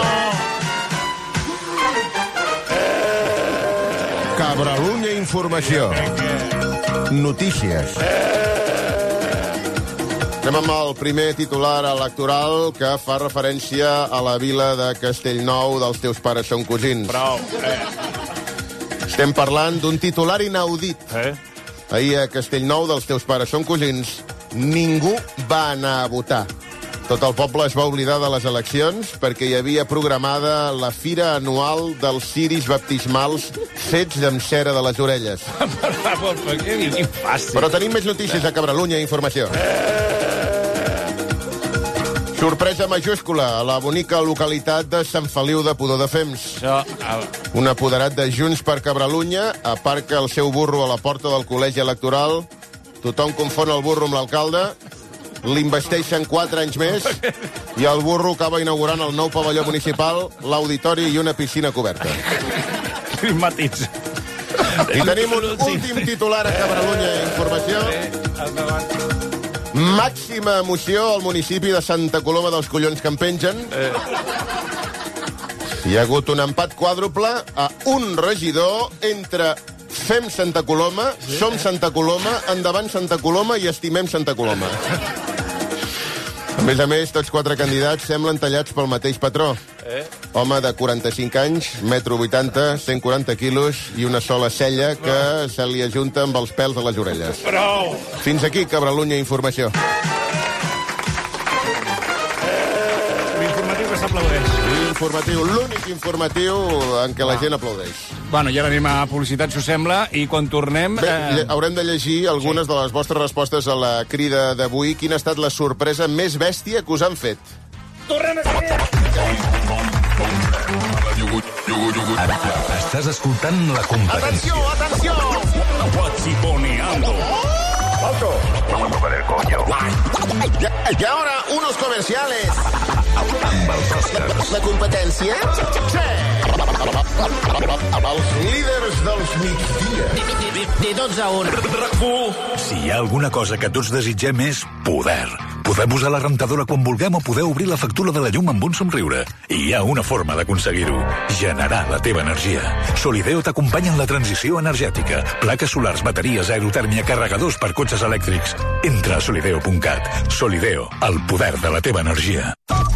Speaker 3: No! Cabralunya Informació. Notícies. Anem amb el primer titular electoral que fa referència a la vila de Castellnou dels teus pares són cosins.
Speaker 5: Prou. Eh.
Speaker 3: Estem parlant d'un titular inaudit.
Speaker 5: Eh?
Speaker 3: Ahir a Castellnou dels teus pares són cosins, ningú va anar a votar. Tot el poble es va oblidar de les eleccions perquè hi havia programada la fira anual dels ciris baptismals fets amb cera de les orelles. Però tenim més notícies a Cabralunya Informació. Sorpresa majúscula a la bonica localitat de Sant Feliu de Pudor de Fems. Un apoderat de Junts per Cabralunya aparca el seu burro a la porta del col·legi electoral. Tothom confon el burro amb l'alcalde, l'investeixen quatre anys més i el burro acaba inaugurant el nou pavelló municipal, l'auditori i una piscina coberta.
Speaker 5: Climatitza.
Speaker 3: I tenim un últim titular a Cabralunya Informació. Màxima emoció al municipi de Santa Coloma dels Collons que en pengen. Eh. Hi ha hagut un empat quàdruple a un regidor entre Fem Santa Coloma, sí. Som Santa Coloma, Endavant Santa Coloma i Estimem Santa Coloma. A més a més, tots quatre candidats semblen tallats pel mateix patró. Eh? Home de quaranta-cinc anys, metro vuitanta, cent quaranta quilos i una sola cella que no. se li ajunta amb els pèls de les orelles.
Speaker 5: Prou!
Speaker 3: Fins aquí, Cabralunya Informació.
Speaker 5: L'informatiu que s'aplaudeix.
Speaker 3: L'informatiu, l'únic informatiu en què la gent aplaudeix.
Speaker 5: Bueno, ja anem a publicitat, si us sembla, i quan tornem...
Speaker 3: Bé, eh... haurem de llegir algunes sí. de les vostres respostes a la crida d'avui. Quina ha estat la sorpresa més bèstia que us han fet?
Speaker 4: Tornem a seguir!
Speaker 2: Estàs escoltant La Competència.
Speaker 3: Atenció, atenció!
Speaker 10: Guachiponeando.
Speaker 3: Alto. Y ahora, unos comerciales.
Speaker 2: Amb els Oscars.
Speaker 3: La competència? Sí! Els líders dels migdia.
Speaker 4: De dotze a una.
Speaker 17: Si hi ha alguna cosa que tots desitgem és poder. Podem usar la rentadora quan vulguem o poder obrir la factura de la llum amb un somriure. I hi ha una forma d'aconseguir-ho. Generar la teva energia. Solideo t'acompanya en la transició energètica. Plaques solars, bateries, aerotèrmia, carregadors per cotxes elèctrics. Entra a solideo punt cat. Solideo, el poder de la teva energia.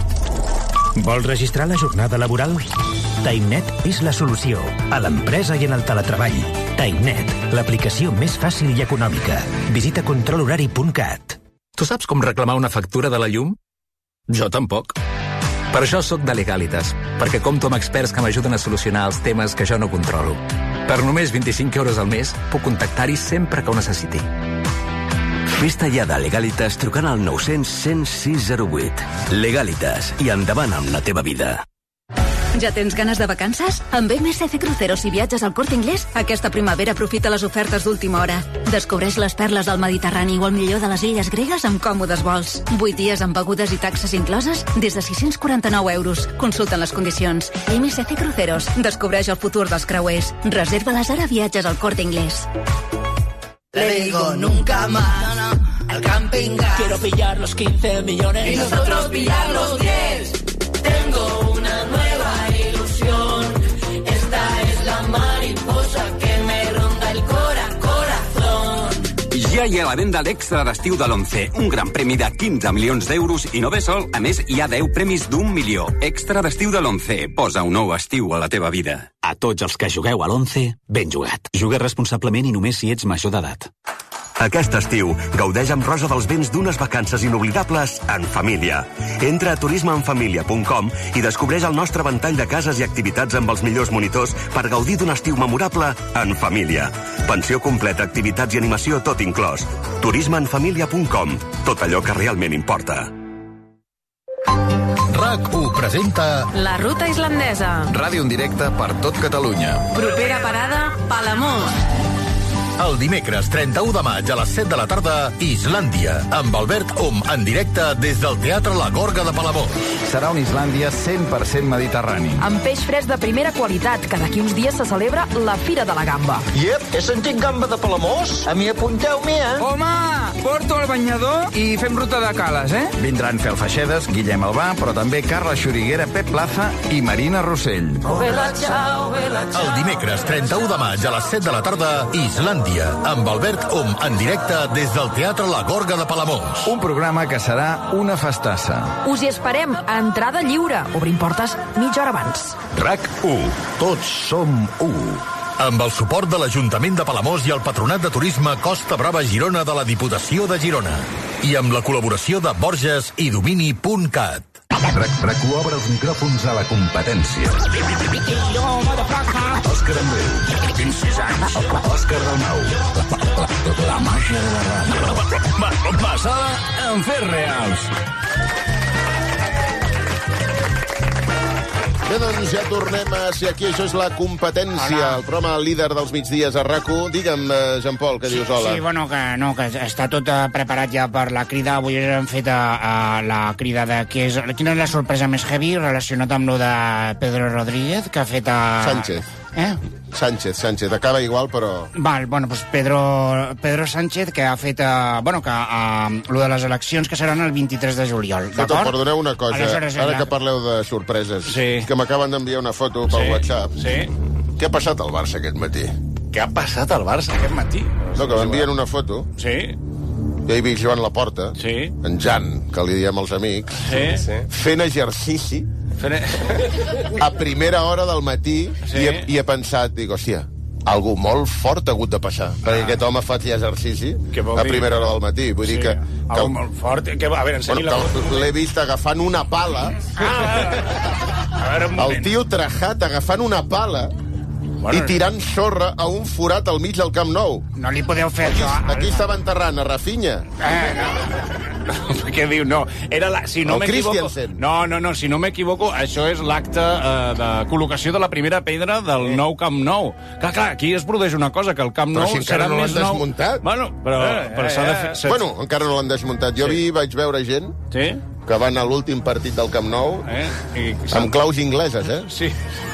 Speaker 22: Vols registrar la jornada laboral? TimeNet és la solució a l'empresa i en el teletreball. TimeNet, l'aplicació més fàcil i econòmica. Visita control horari punt cat.
Speaker 7: Tu saps com reclamar una factura de la llum? Jo tampoc. Per això sóc de Legalitas, perquè compto amb experts que m'ajuden a solucionar els temes que jo no controlo. Per només vint-i-cinc euros al mes, puc contactar-hi sempre que ho necessiti.
Speaker 12: Fes-te ja de Legalitas trucant al nou cents cent sis zero vuit. Legalitas, i endavant amb la teva vida.
Speaker 8: Ja tens ganes de vacances? Amb M S C Cruceros i viatges al Corte Inglés, aquesta primavera aprofita les ofertes d'última hora. Descobreix les perles del Mediterrani o el millor de les illes gregues amb còmodes vols. vuit dies amb begudes i taxes incloses des de sis-cents quaranta-nou euros. Consulten les condicions. M S C Cruceros. Descobreix el futur dels creuers. Reserva-les ara a viatges al Corte Inglés.
Speaker 21: Le digo nunca más al camping gas.
Speaker 13: Quiero pillar los quince millones
Speaker 21: y nosotros pillar los diez. Tengo una nueva ilusión. Esta es la mariposa que me ronda el cora, corazón.
Speaker 24: Ja hi ha la venda l'extra d'estiu de l'Once. Un gran premi de quinze milions d'euros i no ve sol. A més, hi ha deu premis d'un milió. Extra d'estiu de l'Once. Posa un nou estiu a la teva vida.
Speaker 16: A tots els que jugueu a l'Once, ben jugat. Juga responsablement i només si ets major d'edat.
Speaker 12: Aquest estiu, gaudeix amb Rosa dels béns d'unes vacances inoblidables en família. Entra a turisme en família punt com i descobreix el nostre ventall de cases i activitats amb els millors monitors per gaudir d'un estiu memorable en família. Pensió completa, activitats i animació, tot inclòs. turisme en família punt com. Tot allò que realment importa.
Speaker 17: RAC u presenta
Speaker 26: La ruta islandesa.
Speaker 18: Ràdio en directe per tot Catalunya.
Speaker 26: Propera parada, Palamós.
Speaker 17: El dimecres trenta-u de maig a les set de la tarda, Islàndia, amb Albert Om en directe des del Teatre La Gorga de Palamós.
Speaker 18: Serà una Islàndia cent per cent mediterrani.
Speaker 26: Amb peix fresc de primera qualitat, que d'aquí uns dies se celebra la Fira de la Gamba.
Speaker 19: Iep, he sentit gamba de Palamós. A mi apunteu-m'hi, eh?
Speaker 20: Home, porto el banyador i fem ruta de cales, eh?
Speaker 18: Vindran Fel Feixedes, Guillem Albà, però també Carla Xuriguera, Pep Plaza i Marina Rossell.
Speaker 17: El dimecres trenta-u de maig a les set de la tarda, Islàndia, amb Albert Om en directe des del Teatre La Gorga de Palamós.
Speaker 18: Un programa que serà una festassa.
Speaker 26: Us hi esperem a entrada lliure. Obrim portes mitja hora abans.
Speaker 17: RAC u. Tots som u. Amb el suport de l'Ajuntament de Palamós i el Patronat de Turisme Costa Brava Girona de la Diputació de Girona. I amb la col·laboració de Borges i Domini punt cat.
Speaker 2: RAC u obre els micròfons a la competència. Òscar Andreu, vint sis anys. Òscar Dalmau, la, la, la màgia de la ràdio.
Speaker 5: Basada en fets reals.
Speaker 3: Bé, doncs ja tornem a ser aquí. Això és La Competència, hola. El programa líder dels migdies a RAC u. Digue'm, Jean-Paul, què dius, hola?
Speaker 4: Sí, bueno, que, no, que està tot preparat ja per la crida. Avui hem fet a, a la crida de... Que és, quina és la sorpresa més heavy relacionat amb lo de Pedro Rodríguez, que ha fet a...
Speaker 3: Sánchez.
Speaker 4: Eh?
Speaker 3: Sánchez, Sánchez. Acaba igual, però...
Speaker 4: Val, bueno, pues Pedro, Pedro Sánchez, que ha fet... Uh, bueno, que uh, lo de les eleccions que seran el vint-i-tres de juliol, d'acord?
Speaker 3: Perdoneu una cosa, Aleshores, ara la... que parleu de sorpreses, sí. que m'acaben d'enviar una foto pel sí. WhatsApp.
Speaker 4: Sí.
Speaker 3: Què ha passat al Barça aquest matí?
Speaker 5: Què ha passat al Barça aquest matí?
Speaker 3: No, que m'envien una foto.
Speaker 4: Sí.
Speaker 3: Jo hi veig Joan Laporta,
Speaker 4: sí.
Speaker 3: en Jan, que li diem els amics,
Speaker 4: sí. Sí.
Speaker 3: fent exercici a primera hora del matí sí. i, he, i he pensat, dic, hòstia, algú molt fort ha hagut de passar, ah. perquè aquest home fa exercici a primera hora del matí. Vull sí. dir que... que
Speaker 4: algú molt fort. Que, a veure,
Speaker 3: bueno, la... L'he vist agafant una pala.
Speaker 4: Ah, a veure, un
Speaker 3: el tio trajat agafant una pala bueno, i tirant sorra a un forat al mig del Camp Nou.
Speaker 4: No li podeu fer
Speaker 3: aquí,
Speaker 4: això.
Speaker 3: Aquí estava enterrant a Rafinha.
Speaker 4: Eh, no. Què diu? No, era la... Si no m'equivoco... No, no, no, si no m'equivoco, això és l'acte eh, de col·locació de la primera pedra del sí. nou Camp Nou. Clar, clar, aquí es produeix una cosa, que el Camp Nou
Speaker 3: si
Speaker 4: serà
Speaker 3: no
Speaker 4: més nou...
Speaker 3: desmuntat.
Speaker 4: Bueno, però, eh, però s'ha de fer...
Speaker 3: Eh, bueno, encara no l'han desmuntat. Jo sí. vi, vaig veure gent...
Speaker 4: Sí?
Speaker 3: que van a l'últim partit del Camp Nou
Speaker 4: eh? I...
Speaker 3: amb claus ingleses, eh?
Speaker 4: Sí.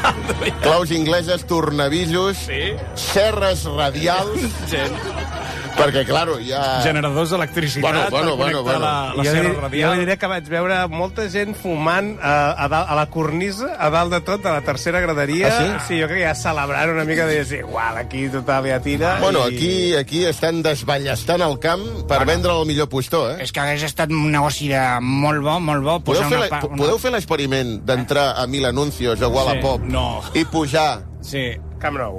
Speaker 3: Claus ingleses, tornavisos, sí. serres radials...
Speaker 4: Sí.
Speaker 3: Perquè, claro, hi ha...
Speaker 5: Generadors d'electricitat
Speaker 3: bueno, bueno,
Speaker 5: per connectar
Speaker 3: bueno, bueno.
Speaker 5: la, la
Speaker 6: jo,
Speaker 5: serra
Speaker 6: dir,
Speaker 5: radial.
Speaker 6: jo li diré que vaig veure molta gent fumant a, a, dalt, a la cornisa, a dalt de tot, a la tercera graderia.
Speaker 3: Ah, sí?
Speaker 6: Sí, jo crec que ja celebrant una mica de dir, igual, aquí total ja tira.
Speaker 3: Bueno,
Speaker 6: i...
Speaker 3: aquí, aquí estan desballestant el camp per bueno. vendre el millor postó, eh?
Speaker 4: És que hagués estat un negoci de molt bo, molt bo.
Speaker 3: Podeu fer,
Speaker 4: una...
Speaker 3: una... podeu fer l'experiment d'entrar a Mil Anuncios o a Wallapop
Speaker 5: sí, no.
Speaker 3: i pujar...
Speaker 5: Sí.
Speaker 6: Camp Nou.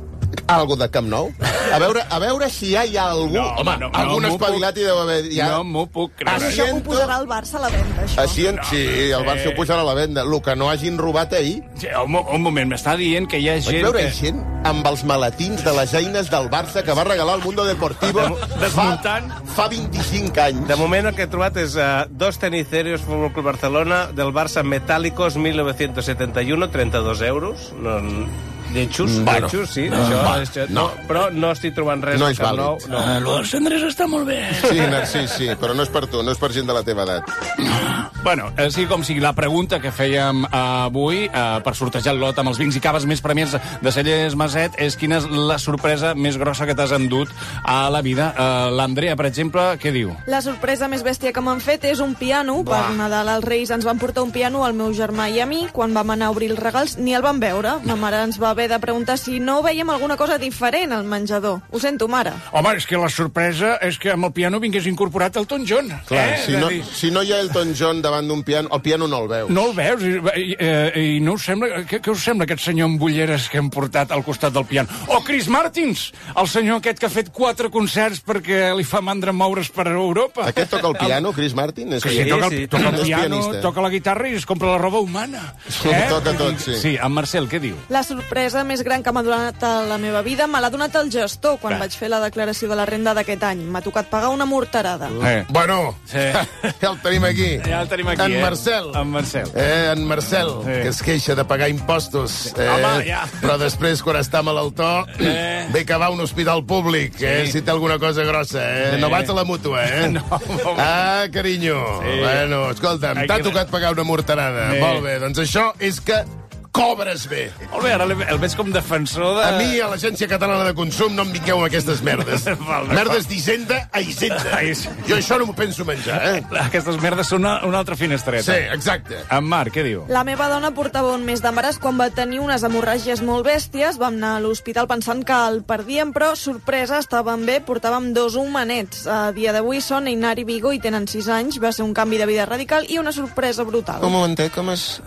Speaker 3: Algo de Camp Nou? A veure, a veure si ja hi ha algú...
Speaker 5: No,
Speaker 3: home,
Speaker 5: no, no,
Speaker 3: algun
Speaker 5: no
Speaker 3: espavilat hi deu haver... Ja...
Speaker 5: No m'ho puc creure.
Speaker 1: Això ho posarà el Barça a la venda, això.
Speaker 3: Així, en... sí, el Barça ho posarà a la venda. El que no hagin robat ahir...
Speaker 5: Sí, un, un moment, m'està dient que hi ha gent...
Speaker 3: Vaig veure
Speaker 5: que...
Speaker 3: gent amb els maletins de les eines del Barça que va regalar al Mundo Deportivo
Speaker 5: desmuntant
Speaker 3: fa, fa vint-i-cinc anys.
Speaker 6: De moment el que he trobat és uh, dos tenicerios Fútbol Club Barcelona del Barça Metálicos mil novecientos setenta y uno, trenta-dos euros. No, lletjos,
Speaker 3: bueno,
Speaker 6: lletjos, sí.
Speaker 3: no,
Speaker 6: això,
Speaker 3: va,
Speaker 6: això,
Speaker 3: no.
Speaker 6: no. Però no estic trobant res.
Speaker 3: No és vàlid.
Speaker 6: Nou, no.
Speaker 5: Uh, lo dels cendres està molt bé.
Speaker 3: Sí, sí, sí, però no és per tu, no és per gent de la teva edat.
Speaker 5: Bueno, eh, sí com sigui, la pregunta que fèiem eh, avui eh, per sortejar el lot amb els vins i caves més premiats de Cellers Maset és quina és la sorpresa més grossa que t'has endut a la vida. Eh, L'Andrea, per exemple, què diu?
Speaker 1: La sorpresa més bèstia que m'han fet és un piano.
Speaker 5: Buah.
Speaker 1: Per Nadal als Reis ens van portar un piano al meu germà i a mi. Quan vam anar a obrir els regals ni el vam veure. Ma mare ens va haver de preguntar si no veiem alguna cosa diferent al menjador. Ho sento, mare.
Speaker 5: Home, és que la sorpresa és que amb el piano vingués incorporat Elton John.
Speaker 3: Clar,
Speaker 5: eh?
Speaker 3: si, no, si no hi ha Elton John davant d'un piano, el piano no el veus.
Speaker 5: No el veus, i, i, i no us sembla... Què, què us sembla aquest senyor amb ulleres que hem portat al costat del piano? O Chris Martins, el senyor aquest que ha fet quatre concerts perquè li fa mandra moure's per Europa.
Speaker 3: Aquest toca el piano, Chris Martin? És
Speaker 5: Sí,
Speaker 3: que...
Speaker 5: sí, toca, el, toca el
Speaker 3: És
Speaker 5: piano,
Speaker 3: pianista.
Speaker 5: toca la guitarra i es compra la roba humana. Eh?
Speaker 3: Toca tot, sí.
Speaker 5: Sí, en Marcel, què diu?
Speaker 1: La sorpresa més gran que m'ha donat a la meva vida me l'ha donat el gestor quan
Speaker 5: Clar.
Speaker 1: vaig fer la declaració de la renda d'aquest any. M'ha tocat pagar una morterada.
Speaker 5: Eh.
Speaker 3: Bueno,
Speaker 5: Sí.
Speaker 3: ja el tenim aquí.
Speaker 5: Ja el tenim aquí,
Speaker 3: en
Speaker 5: eh?
Speaker 3: Marcel.
Speaker 5: En Marcel.
Speaker 3: Eh, en Marcel,
Speaker 5: Sí.
Speaker 3: que es queixa de pagar impostos. Eh,
Speaker 5: Home, ja.
Speaker 3: Però després, quan està malaltó,
Speaker 5: Eh.
Speaker 3: ve que va a un hospital públic, eh,
Speaker 5: Sí.
Speaker 3: si té alguna cosa grossa, eh?
Speaker 5: Sí.
Speaker 3: No vas a la mútua, eh?
Speaker 5: No, home.
Speaker 3: Ah, carinyo.
Speaker 5: Sí.
Speaker 3: Bueno, escolta'm,
Speaker 5: Ai,
Speaker 3: t'ha
Speaker 5: que-
Speaker 3: tocat pagar una morterada.
Speaker 5: Sí.
Speaker 3: Molt bé, doncs això és que cobres bé.
Speaker 5: Molt bé, ara el el veig com defensor de...
Speaker 3: A mi, a l'Agència Catalana de Consum, no em vingueu amb aquestes merdes.
Speaker 5: Val, bé,
Speaker 3: Merdes d'Hisenda a Hisenda.
Speaker 5: Ai, sí.
Speaker 3: Jo això no m'ho penso menjar, eh?
Speaker 5: Aquestes merdes són una, una altra finestreta.
Speaker 3: Sí, exacte.
Speaker 5: En Marc, què diu?
Speaker 1: La meva dona portava un mes d'embaràs quan va tenir unes hemorràgies molt bèsties. Vam anar a l'hospital pensant que el perdíem, però, sorpresa, estàvem bé, portàvem dos humanets. A dia d'avui són Einar i Vigo i tenen sis anys. Va ser un canvi de vida radical i una sorpresa brutal.
Speaker 3: Un momentet, com es...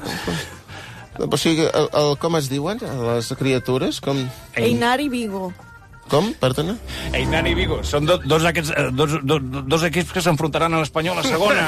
Speaker 3: O sigui, el, el, com es diuen, les criatures? Com...
Speaker 1: Einar i Vigo.
Speaker 3: Com? Perdona?
Speaker 5: Einar i Vigo. Són do, dos, aquests, eh, dos, do, dos equips que s'enfrontaran a l'Espanyol a segona.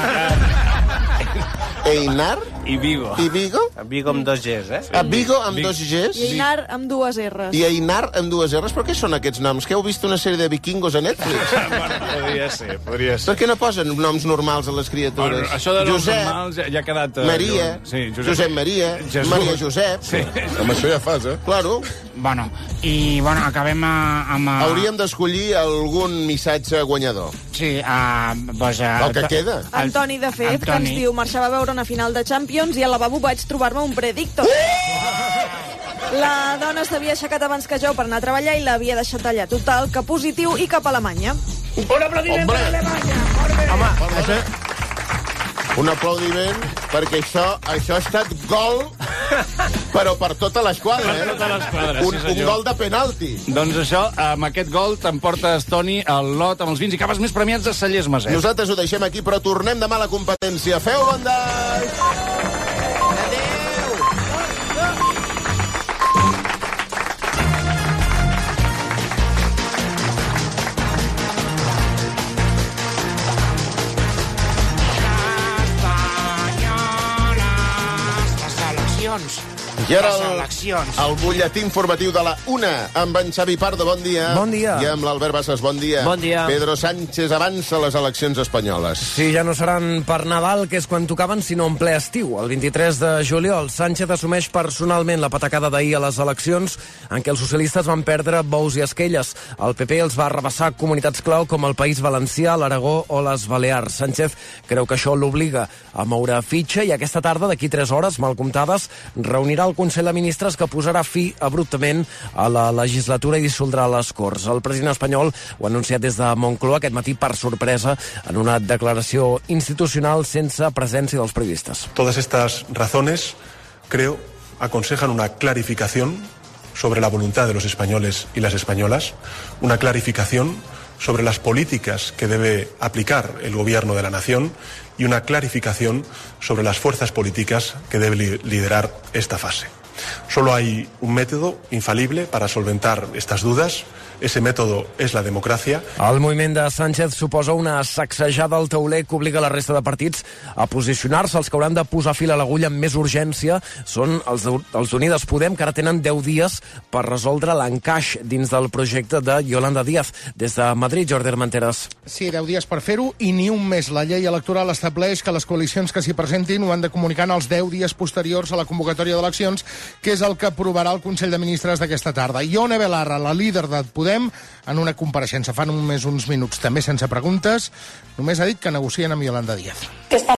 Speaker 3: Einar
Speaker 5: I Vigo.
Speaker 3: i Vigo?
Speaker 6: Vigo amb dos Gs, eh?
Speaker 3: A Vigo amb dos Gs?
Speaker 1: I Einar amb dues R's.
Speaker 3: I Einar amb dues R's? Per què són aquests noms? Que heu vist una sèrie de vikingos a Netflix?
Speaker 5: Bueno, podria ser, podria ser.
Speaker 3: Per què no posen noms normals a les criatures?
Speaker 5: Bueno, això de noms
Speaker 3: Josep,
Speaker 5: normals ja, ja ha quedat... Uh,
Speaker 3: Maria,
Speaker 5: sí,
Speaker 3: Josep, Josep Maria,
Speaker 5: Jesús.
Speaker 3: Maria Josep.
Speaker 5: Sí.
Speaker 9: Amb això ja fas, eh?
Speaker 3: Claro.
Speaker 4: Bueno, i bueno, acabem a, amb... A...
Speaker 3: Hauríem d'escollir algun missatge guanyador.
Speaker 4: Sí, uh, pues, uh,
Speaker 3: El que queda.
Speaker 1: Antoni, de fet, que ens diu marxava a veure una final de Champions i al lavabo vaig trobar-me un predictor. La dona s'havia aixecat abans que jo per anar a treballar i l'havia deixat allà. Total, que positiu i cap a Alemanya.
Speaker 4: Un aplaudiment per Alemanya!
Speaker 3: Home, això... Un aplaudiment, perquè això, això ha estat gol, però per tota l'esquadra, eh?
Speaker 5: Per tota l'esquadra,
Speaker 3: un,
Speaker 5: sí, senyor.
Speaker 3: un gol de penalti.
Speaker 5: Doncs això, amb aquest gol t'emportes, Toni, el lot amb els vins i caves més premiats de Cellers Maset.
Speaker 3: Nosaltres ho deixem aquí, però tornem demà a la competència. Feu bon dia! I ara
Speaker 4: Les
Speaker 3: el,
Speaker 4: eleccions.
Speaker 3: el butlletí informatiu de la una amb en Xavi Pardo, bon dia.
Speaker 11: Bon dia.
Speaker 3: I amb l'Albert Bassas, bon dia.
Speaker 11: Bon dia.
Speaker 3: Pedro Sánchez avança les eleccions espanyoles.
Speaker 11: Sí, ja no seran per Nadal, que és quan tocaven, sinó en ple estiu. El vint-i-tres de juliol, Sánchez assumeix personalment la patacada d'ahir a les eleccions en què els socialistes van perdre bous i esquelles. El P P els va rebassar comunitats clau com el País Valencià, l'Aragó o les Balears. Sánchez creu que això l'obliga a moure fitxa i aquesta tarda, d'aquí tres hores, mal comptades, reunirà el Consell de Ministres que posarà fi abruptament a la legislatura i dissoldrà les Corts. El president espanyol ho ha anunciat des de Moncloa aquest matí per sorpresa en una declaració institucional sense presència dels periodistes.
Speaker 10: Todas estas razones, creo, aconsejan una clarificación sobre la voluntad de los españoles y las españolas, una clarificación sobre las políticas que debe aplicar el gobierno de la nación y una clarificación sobre las fuerzas políticas que debe liderar esta fase. Solo hay un método infalible para solventar estas dudas. Ese método és la democràcia.
Speaker 11: El moviment de Sánchez suposa una sacsejada al tauler que obliga la resta de partits a posicionar-se. Els que hauran de posar fil a l'agulla amb més urgència són els, els d'Unides Podem, que ara tenen deu dies per resoldre l'encaix dins del projecte de Yolanda Díaz. Des de Madrid, Jordi Armenteres.
Speaker 14: Sí, deu dies per fer-ho i ni un mes. La llei electoral estableix que les coalicions que s'hi presentin ho han de comunicar en els deu dies posteriors a la convocatòria d'eleccions, que és el que aprovarà el Consell de Ministres d'aquesta tarda. Ione Belarra, la líder de Podem, en una compareixença fa només uns minuts, també sense preguntes, només ha dit que negocien amb Yolanda Díaz.